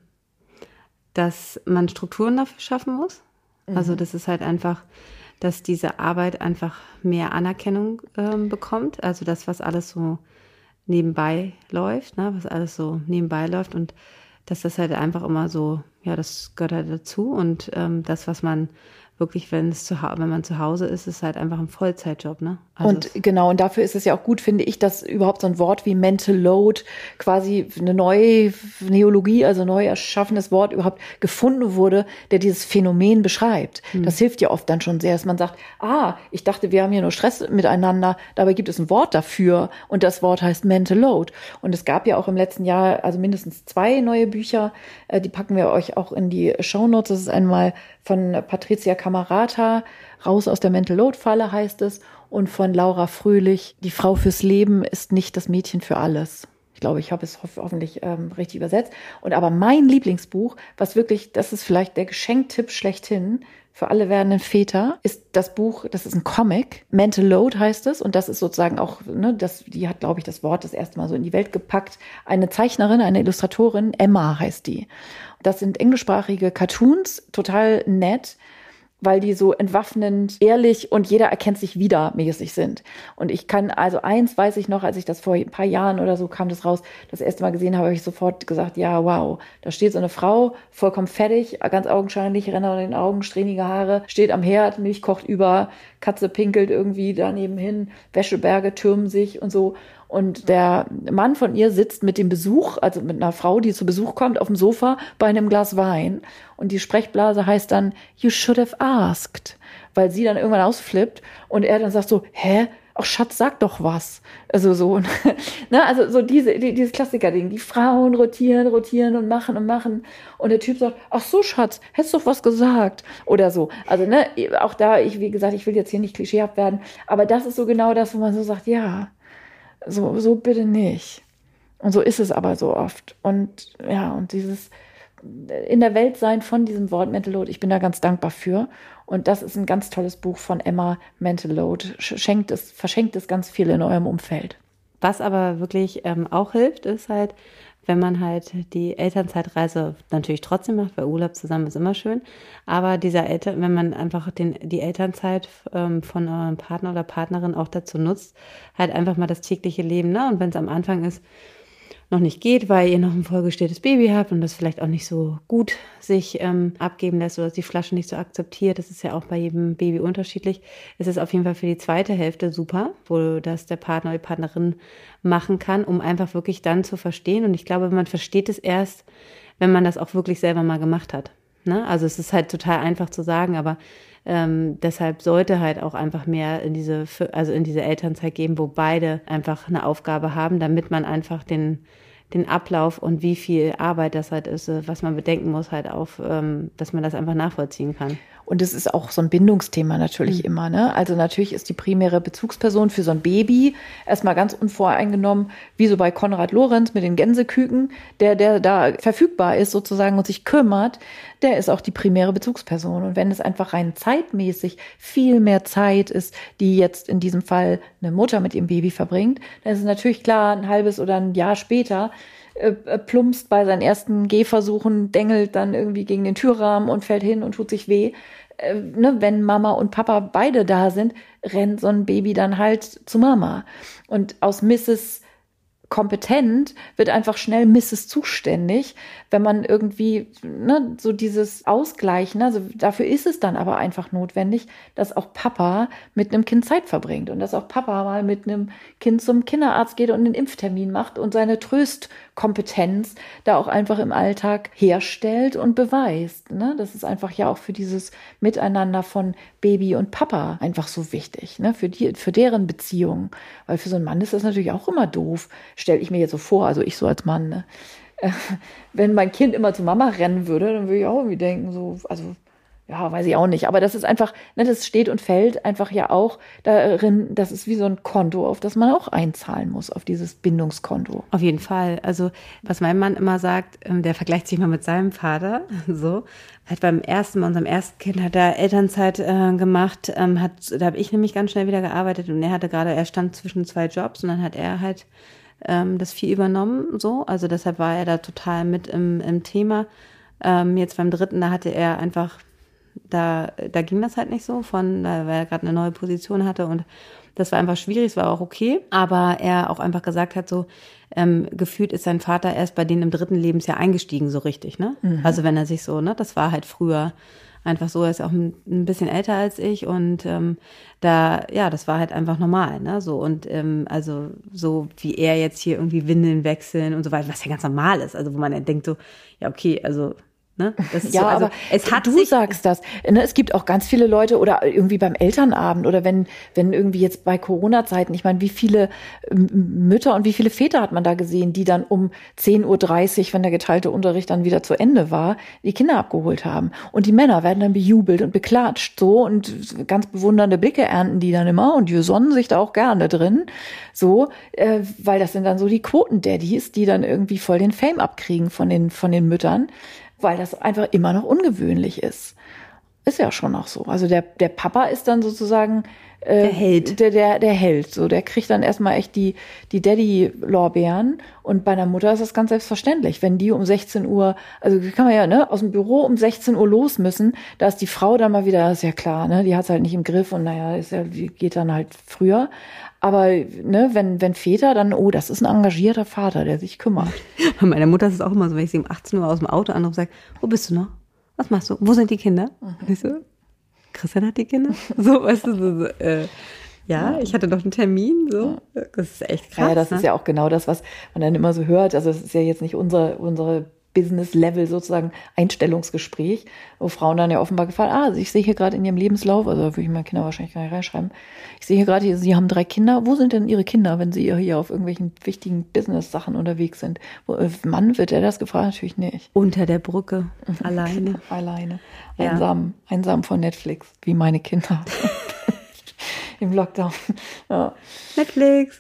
dass man Strukturen dafür schaffen muss. Mhm. Also das ist halt einfach, dass diese Arbeit einfach mehr Anerkennung ähm, bekommt. Also das, was alles so nebenbei läuft, ne, was alles so nebenbei läuft und dass das halt einfach immer so, ja, das gehört halt dazu und ähm, das, was man wirklich, wenn es zu, wenn man zu Hause ist, ist halt einfach ein Vollzeitjob, ne? Also und genau, und dafür ist es ja auch gut, finde ich, dass überhaupt so ein Wort wie Mental Load quasi eine neue Neologie, also neu erschaffenes Wort überhaupt gefunden wurde, der dieses Phänomen beschreibt. Mhm. Das hilft ja oft dann schon sehr, dass man sagt, ah, ich dachte, wir haben hier nur Stress miteinander, dabei gibt es ein Wort dafür und das Wort heißt Mental Load. Und es gab ja auch im letzten Jahr also mindestens zwei neue Bücher, die packen wir euch auch in die Shownotes. Das ist einmal von Patricia Camerata, Raus aus der Mental Load Falle heißt es, und von Laura Fröhlich, Die Frau fürs Leben ist nicht das Mädchen für alles. Ich glaube, ich habe es ho- hoffentlich ähm, richtig übersetzt. Und aber mein Lieblingsbuch, was wirklich, das ist vielleicht der Geschenktipp schlechthin für alle werdenden Väter, ist das Buch, das ist ein Comic, Mental Load heißt es. Und das ist sozusagen auch, ne, das, die hat, glaube ich, das Wort das erste Mal so in die Welt gepackt. Eine Zeichnerin, eine Illustratorin, Emma heißt die. Das sind englischsprachige Cartoons, total nett, weil die so entwaffnend, ehrlich und jeder erkennt sich wieder mäßig sind. Und ich kann, also eins weiß ich noch, als ich das vor ein paar Jahren oder so kam das raus, das erste Mal gesehen habe, habe ich sofort gesagt, ja, wow, da steht so eine Frau, vollkommen fertig, ganz augenscheinlich, Ränder in den Augen, strähnige Haare, steht am Herd, Milch kocht über, Katze pinkelt irgendwie daneben hin, Wäscheberge türmen sich und so. Und der Mann von ihr sitzt mit dem Besuch, also mit einer Frau, die zu Besuch kommt, auf dem Sofa bei einem Glas Wein. Und die Sprechblase heißt dann, you should have asked. Weil sie dann irgendwann ausflippt und er dann sagt so, hä? Ach Schatz, sag doch was. Also so, ne, also so diese, die, dieses Klassiker-Ding. Die Frauen rotieren, rotieren und machen und machen. Und der Typ sagt, ach so Schatz, hättest doch was gesagt. Oder so. Also ne, auch da, ich, wie gesagt, ich will jetzt hier nicht klischeehaft werden, aber das ist so genau das, wo man so sagt, ja, so, so bitte nicht. Und so ist es aber so oft. Und ja, und dieses in der Welt sein von diesem Wort Mental Load, ich bin da ganz dankbar für. Und das ist ein ganz tolles Buch von Emma, Mental Load. Schenkt es, verschenkt es ganz viel in eurem Umfeld. Was aber wirklich ähm, auch hilft, ist halt, wenn man halt die Elternzeitreise natürlich trotzdem macht, weil Urlaub zusammen ist immer schön, aber dieser Eltern, wenn man einfach den, die Elternzeit ähm, von eurem Partner oder Partnerin auch dazu nutzt, halt einfach mal das tägliche Leben, ne? Und wenn es am Anfang ist, noch nicht geht, weil ihr noch ein vollgestelltes Baby habt und das vielleicht auch nicht so gut sich ähm, abgeben lässt oder die Flasche nicht so akzeptiert. Das ist ja auch bei jedem Baby unterschiedlich. Es ist auf jeden Fall für die zweite Hälfte super, wo das der Partner oder die Partnerin machen kann, um einfach wirklich dann zu verstehen. Und ich glaube, man versteht es erst, wenn man das auch wirklich selber mal gemacht hat. Ne? Also es ist halt total einfach zu sagen, aber ähm, deshalb sollte halt auch einfach mehr in diese, also in diese Elternzeit geben, wo beide einfach eine Aufgabe haben, damit man einfach den, den Ablauf und wie viel Arbeit das halt ist, was man bedenken muss, halt auf, ähm, dass man das einfach nachvollziehen kann. Und es ist auch so ein Bindungsthema natürlich mhm. immer, ne? Also natürlich ist die primäre Bezugsperson für so ein Baby erstmal ganz unvoreingenommen, wie so bei Konrad Lorenz mit den Gänseküken, der, der da verfügbar ist sozusagen und sich kümmert, der ist auch die primäre Bezugsperson. Und wenn es einfach rein zeitmäßig viel mehr Zeit ist, die jetzt in diesem Fall eine Mutter mit ihrem Baby verbringt, dann ist es natürlich klar, ein halbes oder ein Jahr später äh, plumpst bei seinen ersten Gehversuchen, dengelt dann irgendwie gegen den Türrahmen und fällt hin und tut sich weh. Äh, ne, wenn Mama und Papa beide da sind, rennt so ein Baby dann halt zu Mama. Und aus Misses kompetent wird einfach schnell Misses zuständig, wenn man irgendwie ne, so dieses Ausgleichen, also dafür ist es dann aber einfach notwendig, dass auch Papa mit einem Kind Zeit verbringt und dass auch Papa mal mit einem Kind zum Kinderarzt geht und einen Impftermin macht und seine Tröstkompetenz da auch einfach im Alltag herstellt und beweist. Ne? Das ist einfach ja auch für dieses Miteinander von Baby und Papa einfach so wichtig, ne? Für die, für deren Beziehung, weil für so einen Mann ist das natürlich auch immer doof, stelle ich mir jetzt so vor, also ich so als Mann, ne? Äh, wenn mein Kind immer zu Mama rennen würde, dann würde ich auch irgendwie denken, so, also, ja, weiß ich auch nicht. Aber das ist einfach, ne, das steht und fällt einfach ja auch darin, das ist wie so ein Konto, auf das man auch einzahlen muss, auf dieses Bindungskonto. Auf jeden Fall. Also, was mein Mann immer sagt, der vergleicht sich mal mit seinem Vater, so. Hat beim ersten, bei unserem ersten Kind hat er Elternzeit äh, gemacht, ähm, hat, da habe ich nämlich ganz schnell wieder gearbeitet und er hatte gerade, er stand zwischen zwei Jobs und dann hat er halt ähm, das viel übernommen, so. Also deshalb war er da total mit im, im Thema. Ähm, jetzt beim dritten, da hatte er einfach, da, da ging das halt nicht so, von, weil er gerade eine neue Position hatte und das war einfach schwierig, es war auch okay, aber er auch einfach gesagt hat, so ähm, gefühlt ist sein Vater erst bei denen im dritten Lebensjahr eingestiegen, so richtig, ne? Mhm. Also wenn er sich so, ne, das war halt früher einfach so, er ist auch ein, ein bisschen älter als ich und ähm, da, ja, das war halt einfach normal, ne, so und ähm, also so wie er jetzt hier irgendwie Windeln wechseln und so weiter, was ja ganz normal ist, also wo man dann denkt so, ja okay, also Ne? Das ist ja, so, also aber es hat du sich, sagst das. Ne? Es gibt auch ganz viele Leute oder irgendwie beim Elternabend oder wenn wenn irgendwie jetzt bei Corona-Zeiten, ich meine, wie viele Mütter und wie viele Väter hat man da gesehen, die dann um zehn Uhr dreißig, wenn der geteilte Unterricht dann wieder zu Ende war, die Kinder abgeholt haben. Und die Männer werden dann bejubelt und beklatscht so und ganz bewundernde Blicke ernten die dann immer und die sonnen sich da auch gerne drin. So, äh, weil das sind dann so die Quoten-Daddys, die dann irgendwie voll den Fame abkriegen von den von den Müttern. Weil das einfach immer noch ungewöhnlich ist. Ist ja schon auch so. Also der, der Papa ist dann sozusagen äh, der Held. Der, der, der Held. So, der kriegt dann erstmal echt die, die Daddy-Lorbeeren. Und bei einer Mutter ist das ganz selbstverständlich. Wenn die um sechzehn Uhr, also kann man ja, ne, aus dem Büro um sechzehn Uhr los müssen, da ist die Frau dann mal wieder, ist ja klar, ne, die hat's halt nicht im Griff und naja, ist ja, die geht dann halt früher. Aber ne, wenn, wenn Väter dann, oh, das ist ein engagierter Vater, der sich kümmert. Bei meiner Mutter ist es auch immer so, wenn ich sie um achtzehn Uhr aus dem Auto anrufe und sage, wo bist du noch? Was machst du? Wo sind die Kinder? Mhm. Und ich so, Christian hat die Kinder? So, weißt du, so, so, äh, ja, ja, ich hatte doch einen Termin, so. Das ist echt krass. Ja, das ne? ist ja auch genau das, was man dann immer so hört. Also es ist ja jetzt nicht unsere, unsere Business-Level sozusagen Einstellungsgespräch, wo Frauen dann ja offenbar gefallen, ah, also ich sehe hier gerade in ihrem Lebenslauf, also da würde ich meine Kinder wahrscheinlich gar nicht reinschreiben, ich sehe hier gerade, Sie haben drei Kinder, wo sind denn Ihre Kinder, wenn Sie hier auf irgendwelchen wichtigen Business-Sachen unterwegs sind? Wo, Mann, wird er das gefragt? Natürlich nicht. Unter der Brücke, alleine. Alleine. Ja. Einsam, einsam von Netflix, wie meine Kinder. Im Lockdown. Ja. Netflix.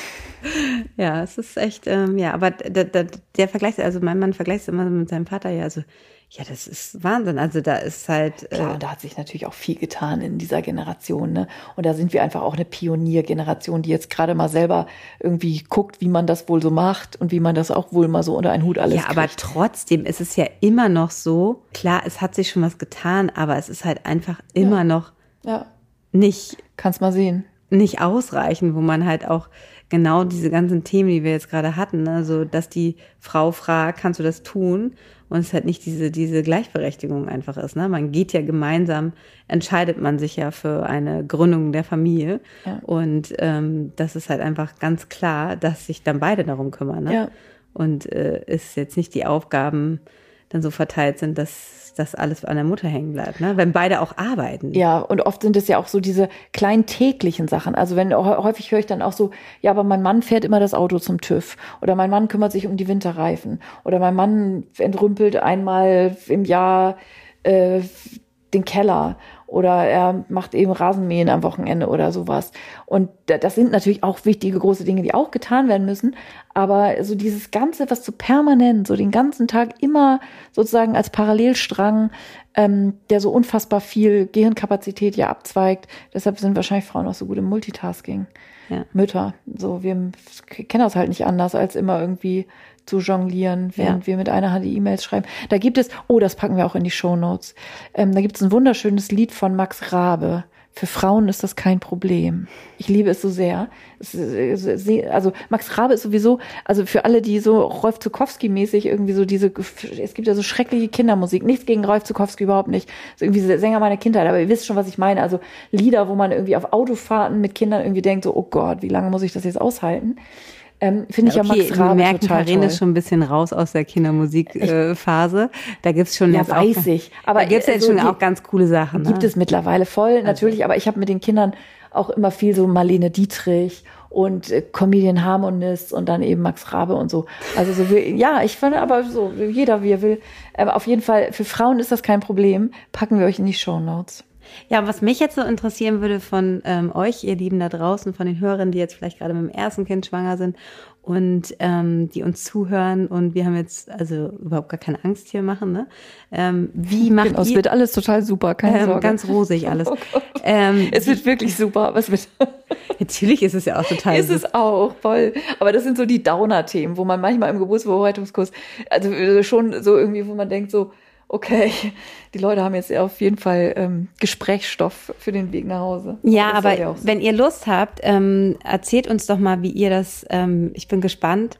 Ja, es ist echt, ähm, ja, aber der, der, der Vergleich, also mein Mann vergleicht es immer mit seinem Vater, ja, also, ja, das ist Wahnsinn, also da ist halt. Klar, äh, und da hat sich natürlich auch viel getan in dieser Generation, ne, und da sind wir einfach auch eine Pioniergeneration, die jetzt gerade mal selber irgendwie guckt, wie man das wohl so macht und wie man das auch wohl mal so unter einen Hut alles Ja, aber kriegt. trotzdem ist es ja immer noch so, klar, es hat sich schon was getan, aber es ist halt einfach immer Ja. noch Ja, nicht, kannst mal sehen. nicht ausreichend, wo man halt auch genau diese ganzen Themen, die wir jetzt gerade hatten, also dass die Frau fragt, kannst du das tun? Und es halt nicht diese diese Gleichberechtigung einfach ist. Ne? Man geht ja gemeinsam, entscheidet man sich ja für eine Gründung der Familie. Ja. Und ähm, das ist halt einfach ganz klar, dass sich dann beide darum kümmern. Ne? Ja. Und äh, ist jetzt nicht die Aufgaben dann so verteilt sind, dass das alles an der Mutter hängen bleibt, ne? Wenn beide auch arbeiten. Ja, und oft sind es ja auch so diese kleinen täglichen Sachen. Also wenn häufig höre ich dann auch so, ja, aber mein Mann fährt immer das Auto zum TÜV oder mein Mann kümmert sich um die Winterreifen oder mein Mann entrümpelt einmal im Jahr äh, den Keller oder er macht eben Rasenmähen am Wochenende oder sowas. Und das sind natürlich auch wichtige große Dinge, die auch getan werden müssen. Aber so dieses Ganze, was so permanent, so den ganzen Tag immer sozusagen als Parallelstrang, ähm, der so unfassbar viel Gehirnkapazität ja abzweigt. Deshalb sind wahrscheinlich Frauen auch so gut im Multitasking. Ja. Mütter, so wir kennen das halt nicht anders, als immer irgendwie zu jonglieren, während ja. wir mit einer Hand die E-Mails schreiben. Da gibt es, oh, das packen wir auch in die Shownotes, ähm, da gibt es ein wunderschönes Lied von Max Rabe. Für Frauen ist das kein Problem. Ich liebe es so sehr. Es, also Max Rabe ist sowieso, also für alle, die so Rolf Zuckowski-mäßig irgendwie so diese, es gibt ja so schreckliche Kindermusik. Nichts gegen Rolf Zuckowski, überhaupt nicht. So irgendwie Sänger meiner Kindheit, aber ihr wisst schon, was ich meine. Also Lieder, wo man irgendwie auf Autofahrten mit Kindern irgendwie denkt, so, oh Gott, wie lange muss ich das jetzt aushalten? Ähm, Finde ich ja, okay, ja Max Rabe wir merken, total Karin toll. Ist schon ein bisschen raus aus der Kindermusikphase. Äh, da gibt's schon ja, jetzt weiß auch, ich. Aber da gibt's jetzt also schon die, auch ganz coole Sachen. Gibt ne? es mittlerweile voll, also. natürlich. Aber ich habe mit den Kindern auch immer viel so Marlene Dietrich und äh, Comedian Harmonist und dann eben Max Rabe und so. Also so wie, ja, ich fand aber so jeder wie er will. Aber auf jeden Fall für Frauen ist das kein Problem. Packen wir euch in die Shownotes. Ja, was mich jetzt so interessieren würde von ähm, euch, ihr Lieben da draußen, von den Hörern, die jetzt vielleicht gerade mit dem ersten Kind schwanger sind und ähm, die uns zuhören und wir haben jetzt also überhaupt gar keine Angst hier machen, ne? Ähm, wie macht genau, ihr? Es wird alles total super, keine ähm, Sorge. Ganz rosig alles. Oh ähm, es wird wirklich super, aber es wird natürlich ist es ja auch total ist es auch, voll. Aber das sind so die Downer-Themen, wo man manchmal im Geburtsvorbereitungskurs, also schon so irgendwie, wo man denkt so, okay, die Leute haben jetzt auf jeden Fall ähm, Gesprächsstoff für den Weg nach Hause. Ja, das aber so. Wenn ihr Lust habt, ähm, erzählt uns doch mal, wie ihr das, ähm, ich bin gespannt,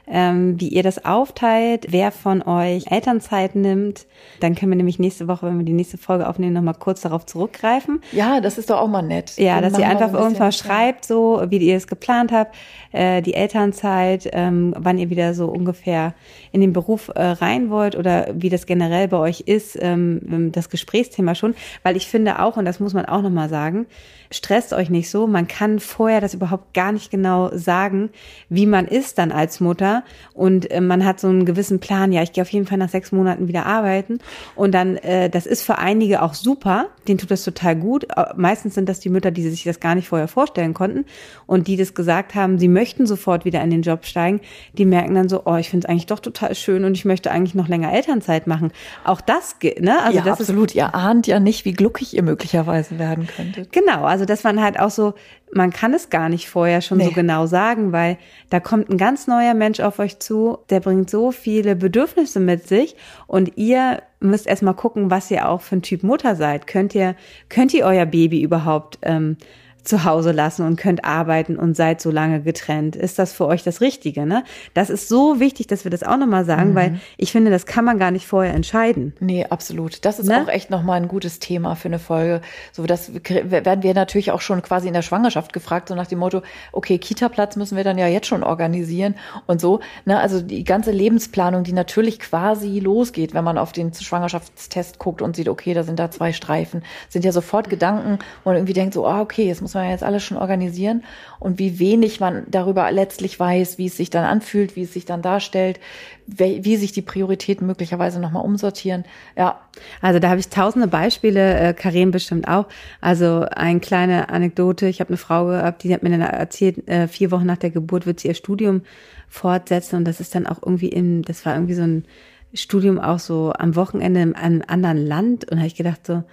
ähm, wie ihr das aufteilt, wer von euch Elternzeit nimmt. Dann können wir nämlich nächste Woche, wenn wir die nächste Folge aufnehmen, nochmal kurz darauf zurückgreifen. Ja, das ist doch auch mal nett. Ja, Dann dass ihr machen wir einfach so ein irgendwann bisschen- schreibt, so wie ihr es geplant habt, äh, die Elternzeit, ähm, wann ihr wieder so ungefähr in den Beruf äh, rein wollt oder wie das generell bei euch ist, ähm, das Gesprächsthema schon. Weil ich finde auch, und das muss man auch nochmal sagen, stresst euch nicht so. Man kann vorher das überhaupt gar nicht genau sagen, wie man ist dann als Mutter. Und äh, man hat so einen gewissen Plan. Ja, ich gehe auf jeden Fall nach sechs Monaten wieder arbeiten. Und dann, äh, das ist für einige auch super. Denen tut das total gut. Äh, Meistens sind das die Mütter, die sich das gar nicht vorher vorstellen konnten. Und die das gesagt haben, sie möchten sofort wieder in den Job steigen. Die merken dann so, oh, ich finde es eigentlich doch total schön und ich möchte eigentlich noch länger Elternzeit machen. Auch das, ge- ne? Also ja, das absolut. Ihr ahnt ja nicht, wie glücklich ihr möglicherweise werden könntet. Genau, also das waren halt auch so, man kann es gar nicht vorher schon so Nee. genau sagen, weil da kommt ein ganz neuer Mensch auf euch zu, der bringt so viele Bedürfnisse mit sich und ihr müsst erstmal gucken, was ihr auch für ein Typ Mutter seid. Könnt ihr, könnt ihr euer Baby überhaupt ähm, zu Hause lassen und könnt arbeiten und seid so lange getrennt? Ist das für euch das Richtige, ne? Das ist so wichtig, dass wir das auch nochmal sagen, Mhm. weil ich finde, das kann man gar nicht vorher entscheiden. Nee, absolut. Das ist Ne? auch echt nochmal ein gutes Thema für eine Folge. So, das werden wir natürlich auch schon quasi in der Schwangerschaft gefragt, so nach dem Motto, okay, Kita-Platz müssen wir dann ja jetzt schon organisieren und so. Ne, also die ganze Lebensplanung, die natürlich quasi losgeht, wenn man auf den Schwangerschaftstest guckt und sieht, okay, da sind da zwei Streifen, sind ja sofort Gedanken, wo man irgendwie denkt so, ah, okay, jetzt muss man ja jetzt alles schon organisieren und wie wenig man darüber letztlich weiß, wie es sich dann anfühlt, wie es sich dann darstellt, wie, wie sich die Prioritäten möglicherweise nochmal umsortieren. Ja, Also da habe ich tausende Beispiele, äh, Karin bestimmt auch. Also eine kleine Anekdote, ich habe eine Frau gehabt, die hat mir dann erzählt, äh, vier Wochen nach der Geburt wird sie ihr Studium fortsetzen und das ist dann auch irgendwie in, das war irgendwie so ein Studium auch so am Wochenende in einem anderen Land und da habe ich gedacht so,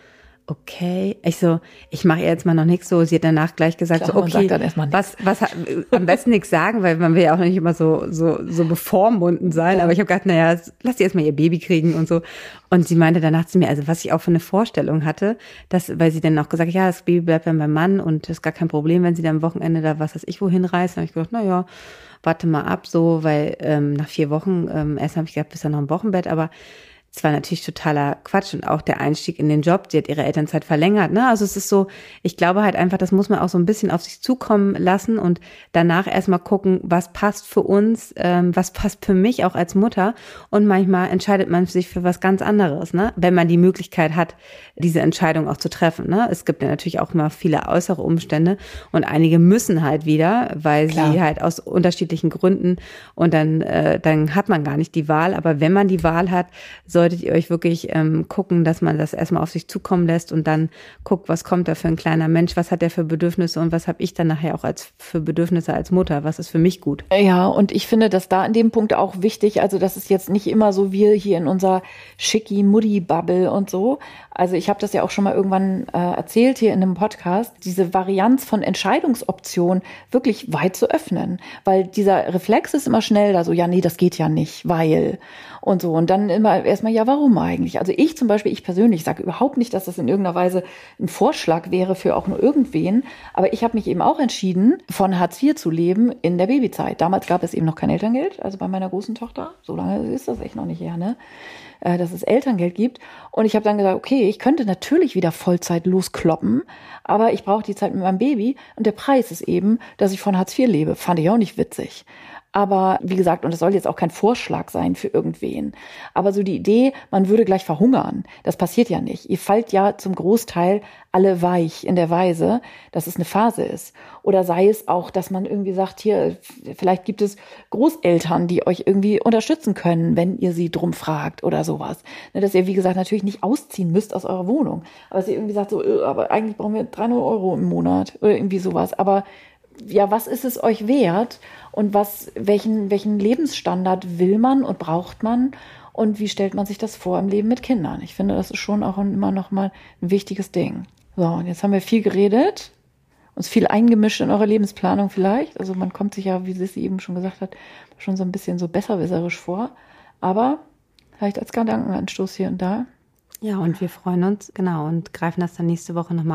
okay, ich so, ich mache ihr jetzt mal noch nichts so. Sie hat danach gleich gesagt, Klar, so man okay, sagt dann erstmal nichts. was, was, am besten nichts sagen, weil man will ja auch nicht immer so, so, so bevormunden sein. Ja. Aber ich habe gedacht, naja, lass sie erstmal ihr Baby kriegen und so. Und sie meinte danach zu mir, also was ich auch für eine Vorstellung hatte, dass, weil sie dann auch gesagt hat, ja, das Baby bleibt dann beim Mann und das ist gar kein Problem, wenn sie dann am Wochenende da was weiß ich wohin reist. Dann habe ich gedacht, na ja, warte mal ab, so, weil ähm, nach vier Wochen, ähm, erst habe ich gedacht, bist du noch im Wochenbett, aber es war natürlich totaler Quatsch und auch der Einstieg in den Job, die hat ihre Elternzeit verlängert, ne? Also es ist so, ich glaube halt einfach, das muss man auch so ein bisschen auf sich zukommen lassen und danach erstmal gucken, was passt für uns, ähm, was passt für mich auch als Mutter und manchmal entscheidet man sich für was ganz anderes, ne? Wenn man die Möglichkeit hat, diese Entscheidung auch zu treffen, ne? Es gibt ja natürlich auch immer viele äußere Umstände und einige müssen halt wieder, weil Klar. sie halt aus unterschiedlichen Gründen und dann, äh, dann hat man gar nicht die Wahl, aber wenn man die Wahl hat, solltet ihr euch wirklich ähm, gucken, dass man das erstmal auf sich zukommen lässt und dann guckt, was kommt da für ein kleiner Mensch, was hat der für Bedürfnisse und was habe ich dann nachher auch als für Bedürfnisse als Mutter, was ist für mich gut. Ja, und ich finde, dass da in dem Punkt auch wichtig, also das ist jetzt nicht immer so wir hier in unserer Schicki-Muddi-Bubble und so. Also ich habe das ja auch schon mal irgendwann äh, erzählt hier in einem Podcast, diese Varianz von Entscheidungsoptionen wirklich weit zu öffnen. Weil dieser Reflex ist immer schnell da so, ja, nee, das geht ja nicht, weil und so. Und dann immer erstmal, ja, warum eigentlich? Also ich zum Beispiel, ich persönlich sage überhaupt nicht, dass das in irgendeiner Weise ein Vorschlag wäre für auch nur irgendwen. Aber ich habe mich eben auch entschieden, von Hartz vier zu leben in der Babyzeit. Damals gab es eben noch kein Elterngeld, also bei meiner großen Tochter. So lange ist das echt noch nicht her, ne? Äh, dass es Elterngeld gibt. Und ich habe dann gesagt, okay, ich könnte natürlich wieder Vollzeit loskloppen, aber ich brauche die Zeit mit meinem Baby. Und der Preis ist eben, dass ich von Hartz vier lebe. Fand ich auch nicht witzig. Aber wie gesagt, und das soll jetzt auch kein Vorschlag sein für irgendwen. Aber so die Idee, man würde gleich verhungern, das passiert ja nicht. Ihr fallt ja zum Großteil alle weich in der Weise, dass es eine Phase ist. Oder sei es auch, dass man irgendwie sagt, hier, vielleicht gibt es Großeltern, die euch irgendwie unterstützen können, wenn ihr sie drum fragt oder sowas. Dass ihr, wie gesagt, natürlich nicht ausziehen müsst aus eurer Wohnung. Aber dass ihr irgendwie sagt, so, aber eigentlich brauchen wir dreihundert Euro im Monat oder irgendwie sowas. Aber ja, was ist es euch wert und was, welchen, welchen Lebensstandard will man und braucht man und wie stellt man sich das vor im Leben mit Kindern? Ich finde, das ist schon auch immer noch mal ein wichtiges Ding. So, und jetzt haben wir viel geredet, uns viel eingemischt in eure Lebensplanung vielleicht. Also man kommt sich ja, wie Sissi eben schon gesagt hat, schon so ein bisschen so besserwisserisch vor. Aber vielleicht als Gedankenanstoß hier und da. Ja, und wir freuen uns, genau, und greifen das dann nächste Woche nochmal auf.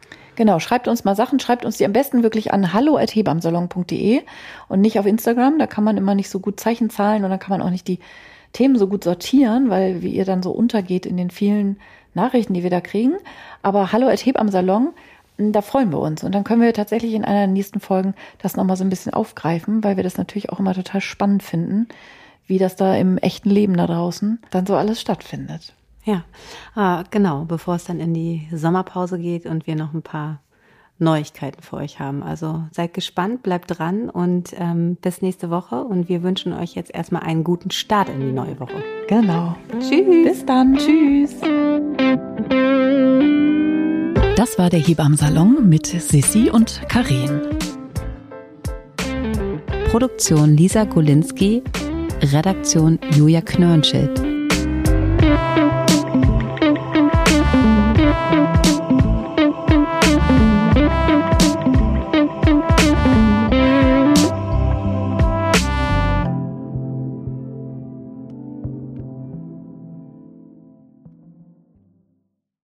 Genau, schreibt uns mal Sachen, schreibt uns die am besten wirklich an hallo at hebamsalon punkt de und nicht auf Instagram, da kann man immer nicht so gut Zeichen zahlen und dann kann man auch nicht die Themen so gut sortieren, weil wie ihr dann so untergeht in den vielen Nachrichten, die wir da kriegen. Aber hallo at hebamsalon, da freuen wir uns und dann können wir tatsächlich in einer der nächsten Folgen das nochmal so ein bisschen aufgreifen, weil wir das natürlich auch immer total spannend finden, wie das da im echten Leben da draußen dann so alles stattfindet. Ja, äh, genau, bevor es dann in die Sommerpause geht und wir noch ein paar Neuigkeiten für euch haben. Also seid gespannt, bleibt dran und ähm, bis nächste Woche. Und wir wünschen euch jetzt erstmal einen guten Start in die neue Woche. Genau. Tschüss. Bis dann. Tschüss. Das war der Hebammsalon mit Sissi und Karin. Produktion Lisa Golinski, Redaktion Julia Knörnschild.